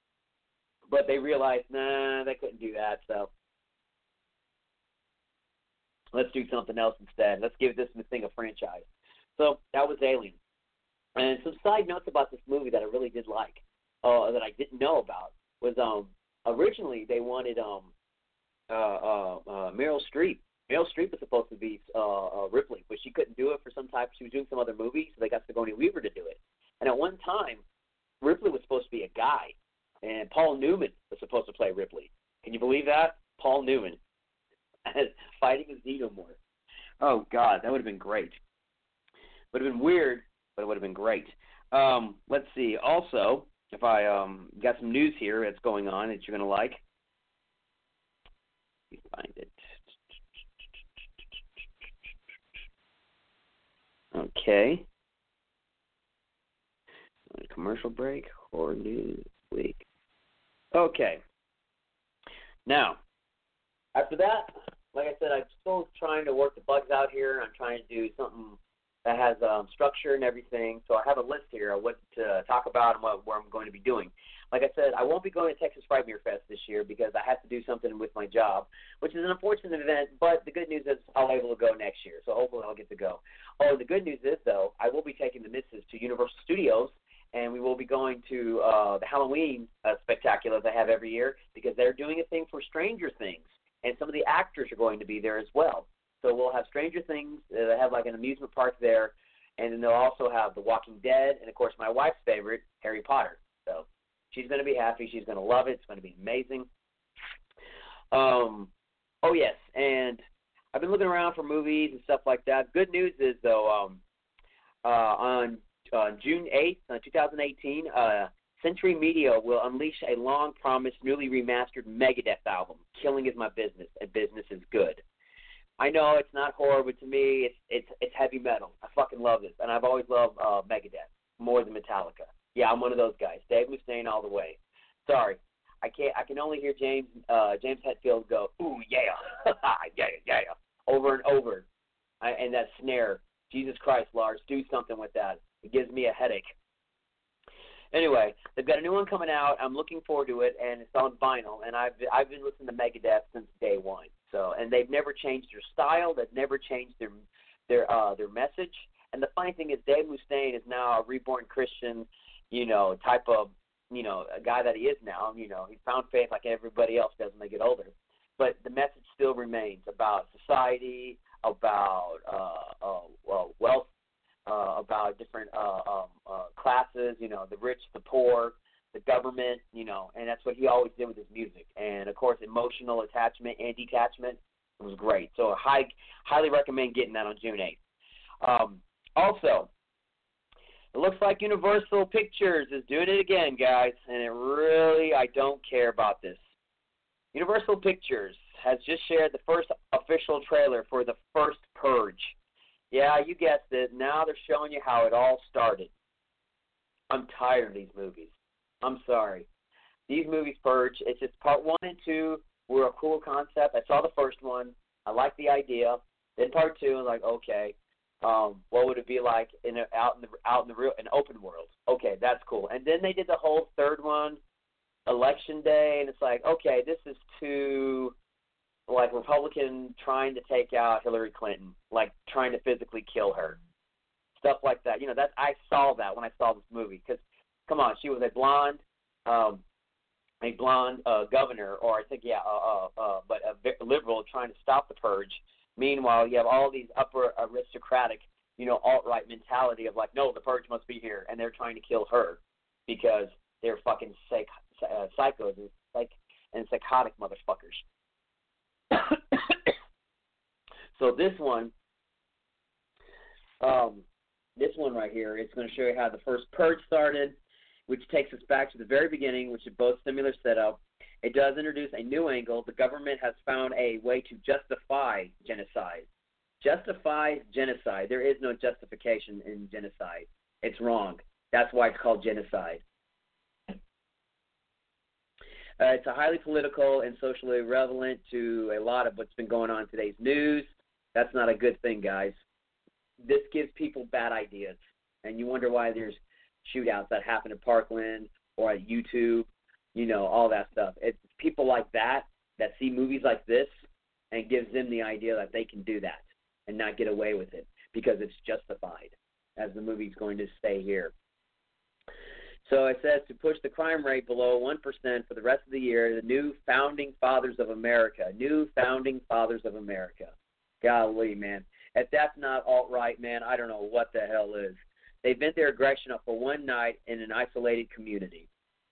But they realized, nah, they couldn't do that, so let's do something else instead. Let's give this thing a franchise. So that was Alien. And some side notes about this movie that I really did like, uh, that I didn't know about, was um originally they wanted um uh, uh, uh Meryl Streep. Meryl Streep was supposed to be uh, uh Ripley, but she couldn't do it for some type. She was doing some other movie, so they got Sigourney Weaver to do it. And at one time, Ripley was supposed to be a guy, and Paul Newman was supposed to play Ripley. Can you believe that? Paul Newman fighting a xenomorph. Oh God, that would have been great. Would have been weird, but it would have been great. Um, let's see. Also, if I um, got some news here that's going on that you're going to like. Let me find it. Okay. Commercial break or news week. Okay. Now, after that, like I said, I'm still trying to work the bugs out here. I'm trying to do something that has um, structure and everything. So I have a list here of what to talk about and what, what I'm going to be doing. Like I said, I won't be going to Texas Frightmare Fest this year because I have to do something with my job, which is an unfortunate event, but the good news is I'll be able to go next year, so hopefully I'll get to go. Oh, the good news is, though, I will be taking the missus to Universal Studios, and we will be going to uh, the Halloween uh, spectacular they have every year because they're doing a thing for Stranger Things, and some of the actors are going to be there as well. So we'll have Stranger Things. Uh, they have like an amusement park there, and then they'll also have The Walking Dead, and of course my wife's favorite, Harry Potter. So she's going to be happy. She's going to love it. It's going to be amazing. Um, oh yes, and I've been looking around for movies and stuff like that. Good news is though, um, uh, on uh, June eighth, uh, twenty eighteen, uh, Century Media will unleash a long-promised, newly remastered Megadeth album. Killing is my business, and business is good. I know it's not horror, but to me, it's it's it's heavy metal. I fucking love this, and I've always loved uh, Megadeth more than Metallica. Yeah, I'm one of those guys. Dave Mustaine all the way. Sorry, I can't. I can only hear James uh, James Hetfield go, "Ooh yeah, yeah, yeah," over and over, I, and that snare. Jesus Christ, Lars, do something with that. It gives me a headache. Anyway, they've got a new one coming out. I'm looking forward to it, and it's on vinyl. And I've I've been listening to Megadeth since day one. So, and they've never changed their style. They've never changed their their uh, their message. And the funny thing is, Dave Mustaine is now a reborn Christian, you know, type of, you know, a guy that he is now. You know, he found faith like everybody else does when they get older. But the message still remains about society, about uh, uh, uh, wealth, uh, about different uh, um, uh, classes, you know, the rich, the poor, the government, you know, and that's what he always did with his music. And, of course, emotional attachment and detachment was great. So I high, highly recommend getting that on June eighth. Um, also, it looks like Universal Pictures is doing it again, guys, and it really, I don't care about this. Universal Pictures has just shared the first official trailer for the first Purge. Yeah, you guessed it. Now they're showing you how it all started. I'm tired of these movies. I'm sorry. These movies, Purge, it's just part one and two were a cool concept. I saw the first one. I liked the idea. Then part two, I'm like, okay, um, what would it be like in a, out in the out in the real an open world? Okay, that's cool. And then they did the whole third one, Election Day, and it's like, okay, this is too like Republican trying to take out Hillary Clinton, like trying to physically kill her, stuff like that. You know, that I saw that when I saw this movie because, come on, she was a blonde, um, a blonde uh, governor, or I think yeah, uh, uh, uh, but a liberal trying to stop the purge. Meanwhile, you have all these upper aristocratic, you know, alt-right mentality of like, no, the purge must be here, and they're trying to kill her because they're fucking psych, uh, psychos and like and psychotic motherfuckers. So this one, um, this one right here, it's going to show you how the first purge started, which takes us back to the very beginning, which is both similar setup. It does introduce a new angle. The government has found a way to justify genocide. Justify genocide. There is no justification in genocide. It's wrong. That's why it's called genocide. Uh, it's a highly political and socially relevant to a lot of what's been going on in today's news. That's not a good thing, guys. This gives people bad ideas, and you wonder why there's shootouts that happen at Parkland or at YouTube, you know, all that stuff. It's people like that that see movies like this and gives them the idea that they can do that and not get away with it because it's justified, as the movie's going to say here. So it says to push the crime rate below one percent for the rest of the year, the new founding fathers of America, new founding fathers of America. Golly, man. If that's not alt-right, man, I don't know what the hell is. They vent their aggression up for one night in an isolated community.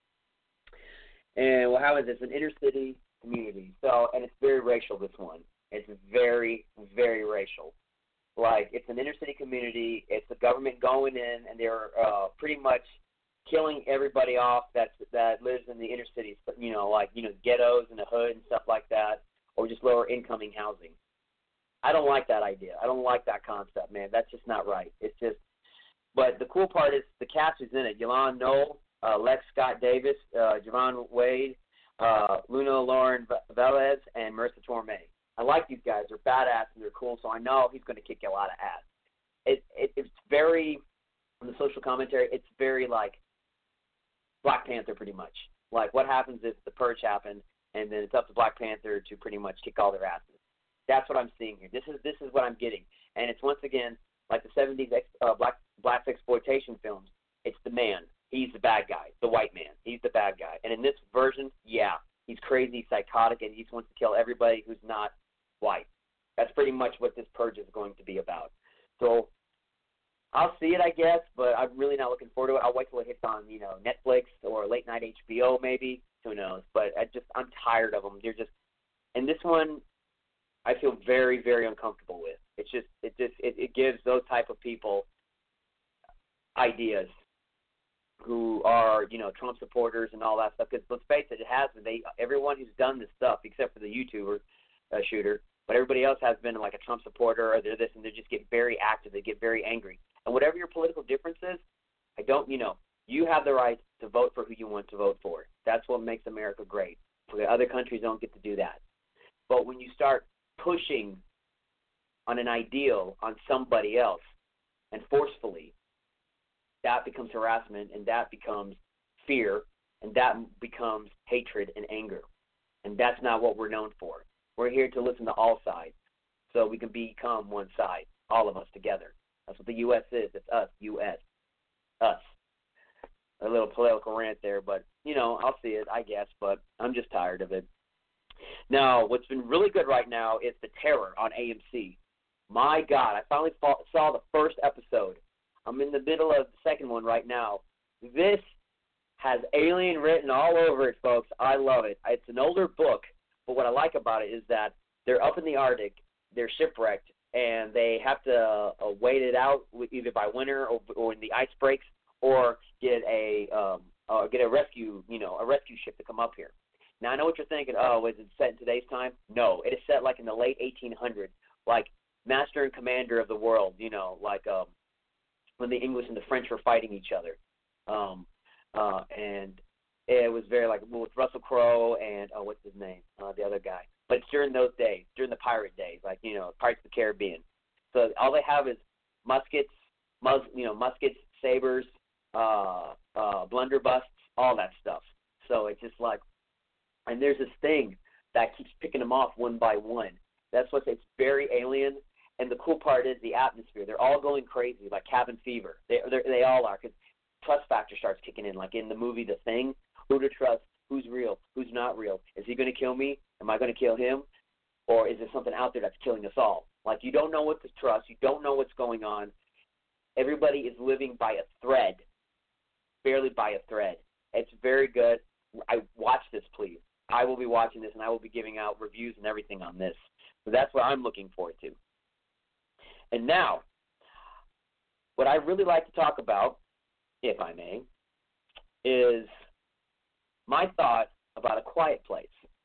And well, how is this? An inner city community. So, and it's very racial, this one. It's very, very racial. Like, it's an inner city community. It's the government going in, and they're uh, pretty much killing everybody off that's, that lives in the inner cities, you know, like, you know, ghettos and the hood and stuff like that, or just lower incoming housing. I don't like that idea. I don't like that concept, man. That's just not right. It's just, but the cool part is the cast who's in it. Yolanda Knoll, uh, Lex Scott Davis, uh, Javon Wade, uh, Luna Lauren Velez, and Marissa Tomei. I like these guys. They're badass and they're cool, so I know he's going to kick a lot of ass. It, it, it's very, on the social commentary, it's very like Black Panther pretty much. Like what happens is the purge happened, and then it's up to Black Panther to pretty much kick all their asses. That's what I'm seeing here. This is this is what I'm getting, and it's once again like the seventies uh, black black exploitation films. It's the man. He's the bad guy, the white man. He's the bad guy. And in this version, yeah, he's crazy, psychotic, and he just wants to kill everybody who's not white. That's pretty much what this purge is going to be about. So I'll see it, I guess, but I'm really not looking forward to it. I'll wait till it hits on, you know, Netflix or late night H B O maybe. Who knows? But I just I'm tired of them. They're just, and this one I feel very, very uncomfortable with. It's just, it just, it, it gives those type of people ideas who are, you know, Trump supporters and all that stuff. Because let's face it, it has been. They, everyone who's done this stuff, except for the YouTuber uh, shooter, but everybody else has been like a Trump supporter or they're this, and they just get very active. They get very angry. And whatever your political difference is, I don't, you know, you have the right to vote for who you want to vote for. That's what makes America great. The other countries don't get to do that. But when you start pushing on an ideal on somebody else and forcefully, that becomes harassment, and that becomes fear, and that becomes hatred and anger. And that's not what we're known for. We're here to listen to all sides so we can become one side, all of us together. That's what the U S is. It's us, U S, us. A little political rant there, but, you know, I'll see it, I guess, but I'm just tired of it. Now, what's been really good right now is The Terror on A M C. My God, I finally saw the first episode. I'm in the middle of the second one right now. This has alien written all over it, folks. I love it. It's an older book, but what I like about it is that they're up in the Arctic, they're shipwrecked, and they have to uh, wait it out either by winter or, or when the ice breaks, or get a um, uh, get a rescue, you know, a rescue ship to come up here. Now I know what you're thinking. Oh, is it set in today's time? No, it is set like in the late eighteen hundreds, like master and commander of the world. You know, like um, when the English and the French were fighting each other. Um, uh, and it was very like with Russell Crowe and oh, what's his name, uh, the other guy. But it's during those days, during the pirate days, like you know, Pirates of the Caribbean. So all they have is muskets, mus, you know, muskets, sabers, uh, uh, blunderbusses, all that stuff. So it's just like, and there's this thing that keeps picking them off one by one. That's what it's very alien. And the cool part is the atmosphere. They're all going crazy, like cabin fever. They they all are, because trust factor starts kicking in. Like in the movie The Thing, who to trust, who's real, who's not real. Is he going to kill me? Am I going to kill him? Or is there something out there that's killing us all? Like you don't know what to trust. You don't know what's going on. Everybody is living by a thread, barely by a thread. It's very good. I watch this, please. I will be watching this, and I will be giving out reviews and everything on this. So that's what I'm looking forward to. And now, what I really like to talk about, if I may, is my thought about A Quiet Place.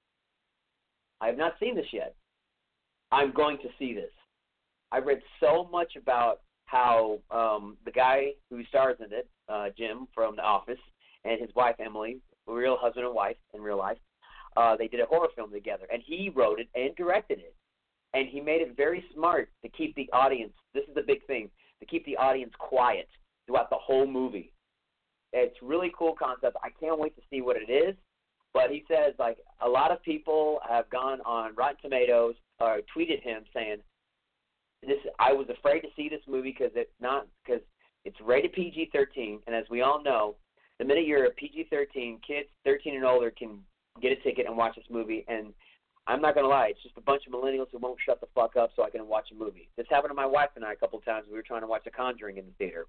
I have not seen this yet. I'm going to see this. I've read so much about how um, the guy who stars in it, uh, Jim from The Office, and his wife, Emily, real husband and wife in real life, uh, they did a horror film together, and he wrote it and directed it. And he made it very smart to keep the audience, this is the big thing, to keep the audience quiet throughout the whole movie. It's really cool concept. I can't wait to see what it is. But he says, like, a lot of people have gone on Rotten Tomatoes or tweeted him saying, "This I was afraid to see this movie because it's not because it's rated P G thirteen, and as we all know, the minute you're a P G thirteen, kids thirteen and older can get a ticket and watch this movie. And I'm not gonna lie, it's just a bunch of millennials who won't shut the fuck up so I can watch a movie. This happened to my wife and I a couple of times. We were trying to watch The Conjuring in the theater.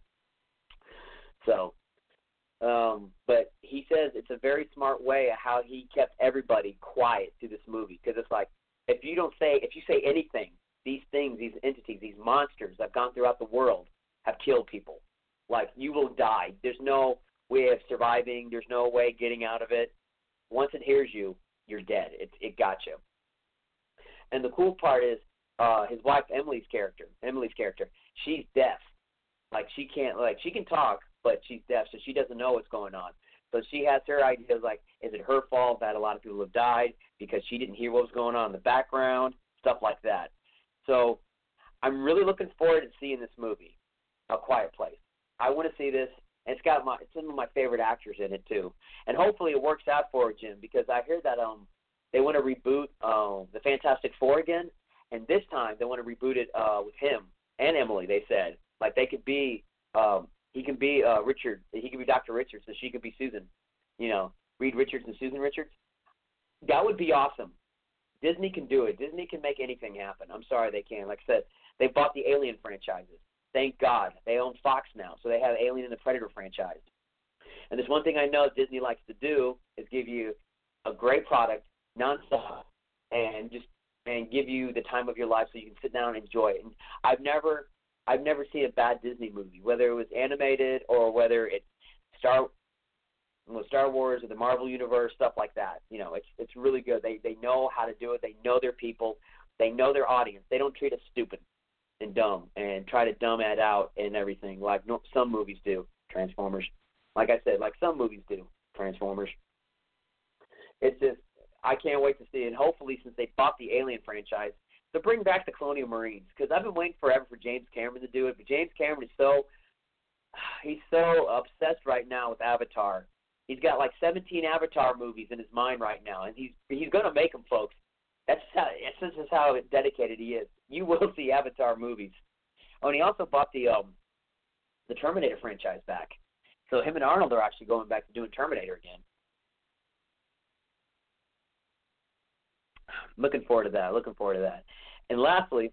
So, um, but he says it's a very smart way of how he kept everybody quiet through this movie, because it's like if you don't say, if you say anything, these things, these entities, these monsters that have gone throughout the world have killed people. Like, you will die. There's no way of surviving. There's no way getting out of it. Once it hears you, you're dead. It it got you. And the cool part is uh, his wife Emily's character. Emily's character. She's deaf. Like she can't. Like she can talk, but she's deaf, so she doesn't know what's going on. So she has her ideas. Like, is it her fault that a lot of people have died because she didn't hear what was going on in the background? Stuff like that. So I'm really looking forward to seeing this movie, A Quiet Place. I want to see this. And it's got my, it's some of my favorite actors in it too, and hopefully it works out for Jim, because I hear that um they want to reboot um the Fantastic Four again, and this time they want to reboot it uh with him and Emily. They said like they could be um he can be uh Richard, he could be Doctor Richards, and she could be Susan, you know, Reed Richards and Susan Richards. That would be awesome. Disney can do it. Disney can make anything happen. I'm sorry they can't. Like I said, they bought the Alien franchises. Thank God. They own Fox now, so they have Alien and the Predator franchise. And there's one thing I know Disney likes to do is give you a great product nonstop and just and give you the time of your life so you can sit down and enjoy it. And I've never I've never seen a bad Disney movie, whether it was animated or whether it's Star well, Star Wars or the Marvel Universe, stuff like that. You know, it's it's really good. They they know how to do it. They know their people. They know their audience. They don't treat us stupid and dumb and try to dumb it out and everything like no, some movies do. Transformers, like I said, like some movies do. Transformers. it's just I can't wait to see it. And hopefully, since they bought the Alien franchise, to bring back the Colonial Marines, because I've been waiting forever for James Cameron to do it. But James Cameron is so he's so obsessed right now with Avatar. He's got like seventeen Avatar movies in his mind right now, and he's he's going to make them, folks. That's how that's just how dedicated he is. You will see Avatar movies. Oh, and he also bought the um the Terminator franchise back. So him and Arnold are actually going back to doing Terminator again. Looking forward to that. Looking forward to that. And lastly,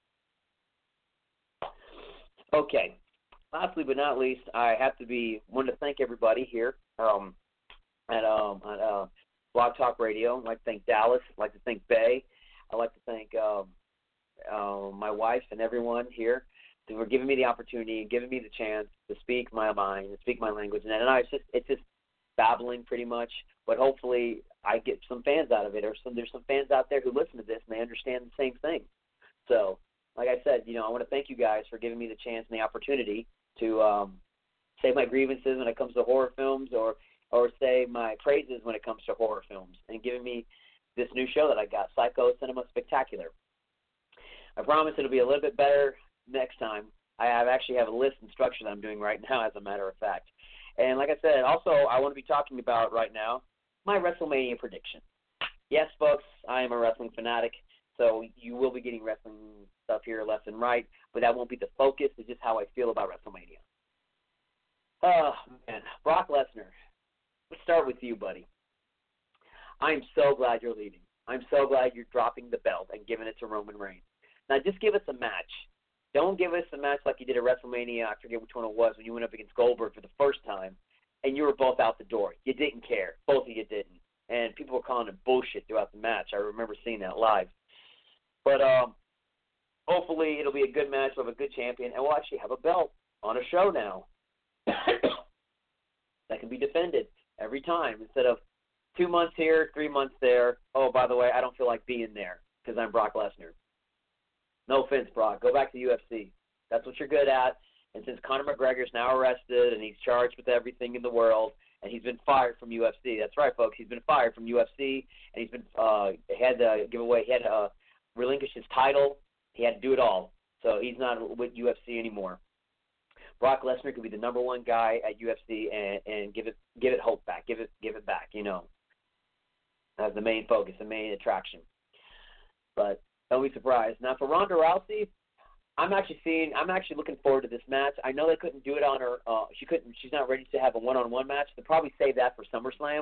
okay, lastly but not least, I have to be wanting to thank everybody here um, at um at uh, Blog Talk Radio. I'd like to thank Dallas. I'd like to thank Bay. I'd like to thank um, uh, my wife and everyone here for giving me the opportunity and giving me the chance to speak my mind and speak my language. And, and I, it's just it's just babbling pretty much, but hopefully I get some fans out of it, or some there's some fans out there who listen to this and they understand the same thing. So, like I said, you know, I want to thank you guys for giving me the chance and the opportunity to um, say my grievances when it comes to horror films, or or say my praises when it comes to horror films, and giving me this new show that I got, Psycho Cinema Spectacular. I promise it'll be a little bit better next time. I have actually have a list and structure that I'm doing right now, as a matter of fact. And like I said, also I want to be talking about right now my WrestleMania prediction. Yes, folks, I am a wrestling fanatic, so you will be getting wrestling stuff here left and right, but that won't be the focus. It's just how I feel about WrestleMania. Oh, man. Brock Lesnar, let's start with you, buddy. I'm so glad you're leaving. I'm so glad you're dropping the belt and giving it to Roman Reigns. Now, just give us a match. Don't give us a match like you did at WrestleMania, I forget which one it was, when you went up against Goldberg for the first time, and you were both out the door. You didn't care. Both of you didn't. And people were calling it bullshit throughout the match. I remember seeing that live. But um, hopefully it'll be a good match. We'll have a good champion, and we'll actually have a belt on a show now that can be defended every time instead of two months here, three months there. Oh, by the way, I don't feel like being there because I'm Brock Lesnar. No offense, Brock. Go back to U F C. That's what you're good at. And since Conor McGregor's now arrested and he's charged with everything in the world, and he's been fired from U F C. That's right, folks. He's been fired from U F C, and he's been uh, had to give away. He had to uh, relinquish his title. He had to do it all. So he's not with U F C anymore. Brock Lesnar could be the number one guy at U F C and, and give it give it hope back. Give it give it back. You know, that's the main focus, the main attraction. But don't be surprised. Now for Ronda Rousey, I'm actually seeing. I'm actually looking forward to this match. I know they couldn't do it on her. Uh, she couldn't. She's not ready to have a one-on-one match. They'll probably save that for SummerSlam.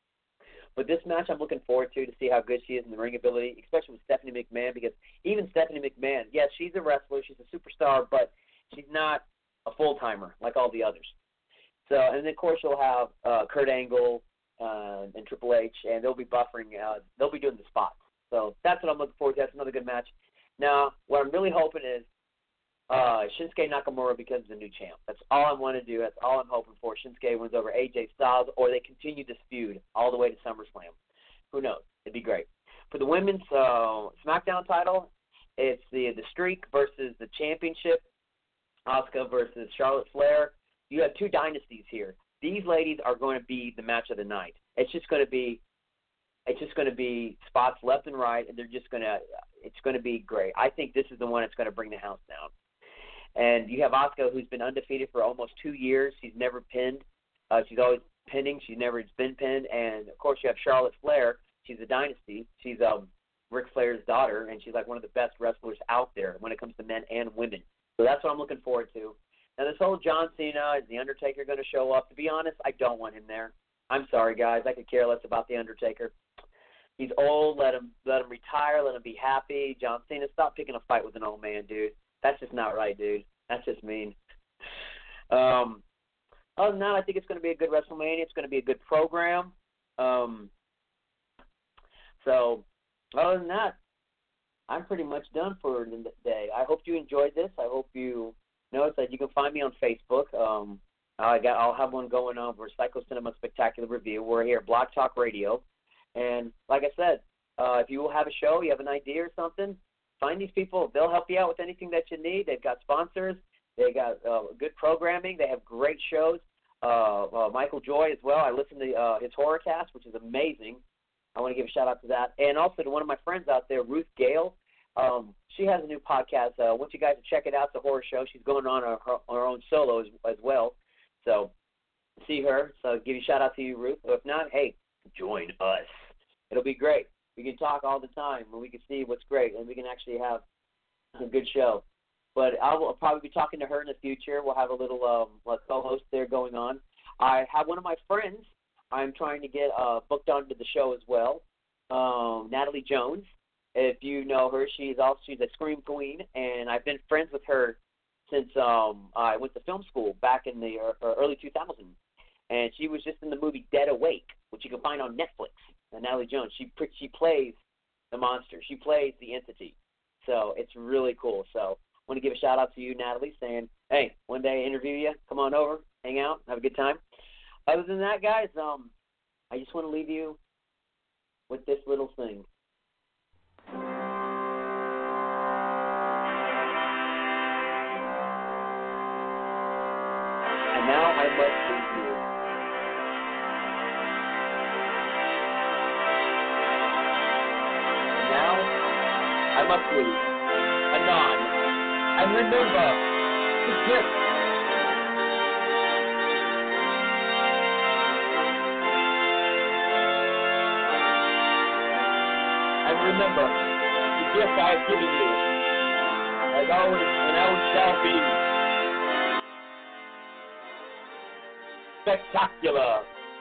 But this match, I'm looking forward to to see how good she is in the ring ability, especially with Stephanie McMahon. Because even Stephanie McMahon, yes, she's a wrestler, she's a superstar, but she's not a full-timer like all the others. So, and then of course you'll have uh, Kurt Angle uh, and Triple H, and they'll be buffering. Uh, they'll be doing the spots. So that's what I'm looking forward to. That's another good match. Now, what I'm really hoping is uh, Shinsuke Nakamura becomes the new champ. That's all I want to do. That's all I'm hoping for. Shinsuke wins over A J Styles, or they continue this feud all the way to SummerSlam. Who knows? It'd be great. For the women's uh, SmackDown title, it's the the Streak versus the Championship, Asuka versus Charlotte Flair. You have two dynasties here. These ladies are going to be the match of the night. It's just going to be It's just going to be spots left and right, and they're just going to – it's going to be great. I think this is the one that's going to bring the house down. And you have Asuka, who's been undefeated for almost two years. She's never pinned. Uh, she's always pinning. She's never been pinned. And, of course, you have Charlotte Flair. She's a dynasty. She's um, Ric Flair's daughter, and she's like one of the best wrestlers out there when it comes to men and women. So that's what I'm looking forward to. Now, this whole John Cena, is The Undertaker going to show up? To be honest, I don't want him there. I'm sorry, guys. I could care less about The Undertaker. He's old. Let him let him retire. Let him be happy. John Cena, stop picking a fight with an old man, dude. That's just not right, dude. That's just mean. Um, other than that, I think it's going to be a good WrestleMania. It's going to be a good program. Um, so, other than that, I'm pretty much done for the day. I hope you enjoyed this. I hope you noticed that you can find me on Facebook. Um, I got. I'll have one going on for Psycho Cinema Spectacular Review. We're here at Blog Talk Radio. And like I said, uh, if you will have a show, you have an idea or something, find these people. They'll help you out with anything that you need. They've got sponsors. They got uh, good programming. They have great shows. Uh, uh, Michael Joy as well. I listen to uh, his Horrorcast, which is amazing. I want to give a shout-out to that. And also to one of my friends out there, Ruth Gale. Um, she has a new podcast. Uh, I want you guys to check it out. It's a horror show. She's going on her, her, her own solo as, as well. So see her. So give you a shout-out to you, Ruth. Or if not, hey, join us. It'll be great. We can talk all the time, and we can see what's great, and we can actually have a good show. But I will probably be talking to her in the future. We'll have a little um, co-host there going on. I have one of my friends I'm trying to get uh, booked onto the show as well, um, Natalie Jones. If you know her, she's also she's a scream queen, and I've been friends with her since um, I went to film school back in the uh, early two thousands. And she was just in the movie Dead Awake, which you can find on Netflix. And Natalie Jones, she she plays the monster. She plays the entity. So it's really cool. So I want to give a shout-out to you, Natalie, saying, hey, one day I interview you. Come on over, hang out, have a good time. Other than that, guys, um, I just want to leave you with this little thing. And now I must leave you. And now I must leave. Anon. And remember the gift. And remember, the gift I have given you has always and always shall be spectacular.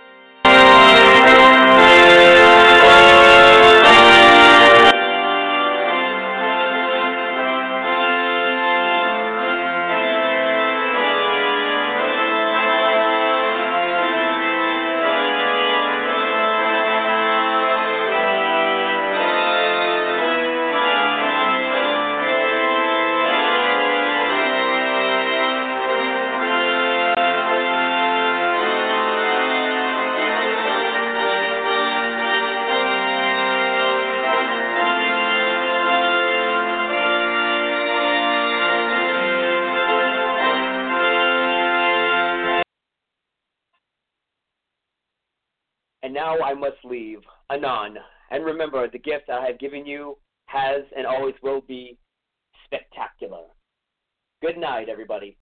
And now I must leave. Anon. And remember, the gift I have given you has and always will be spectacular. Good night, everybody.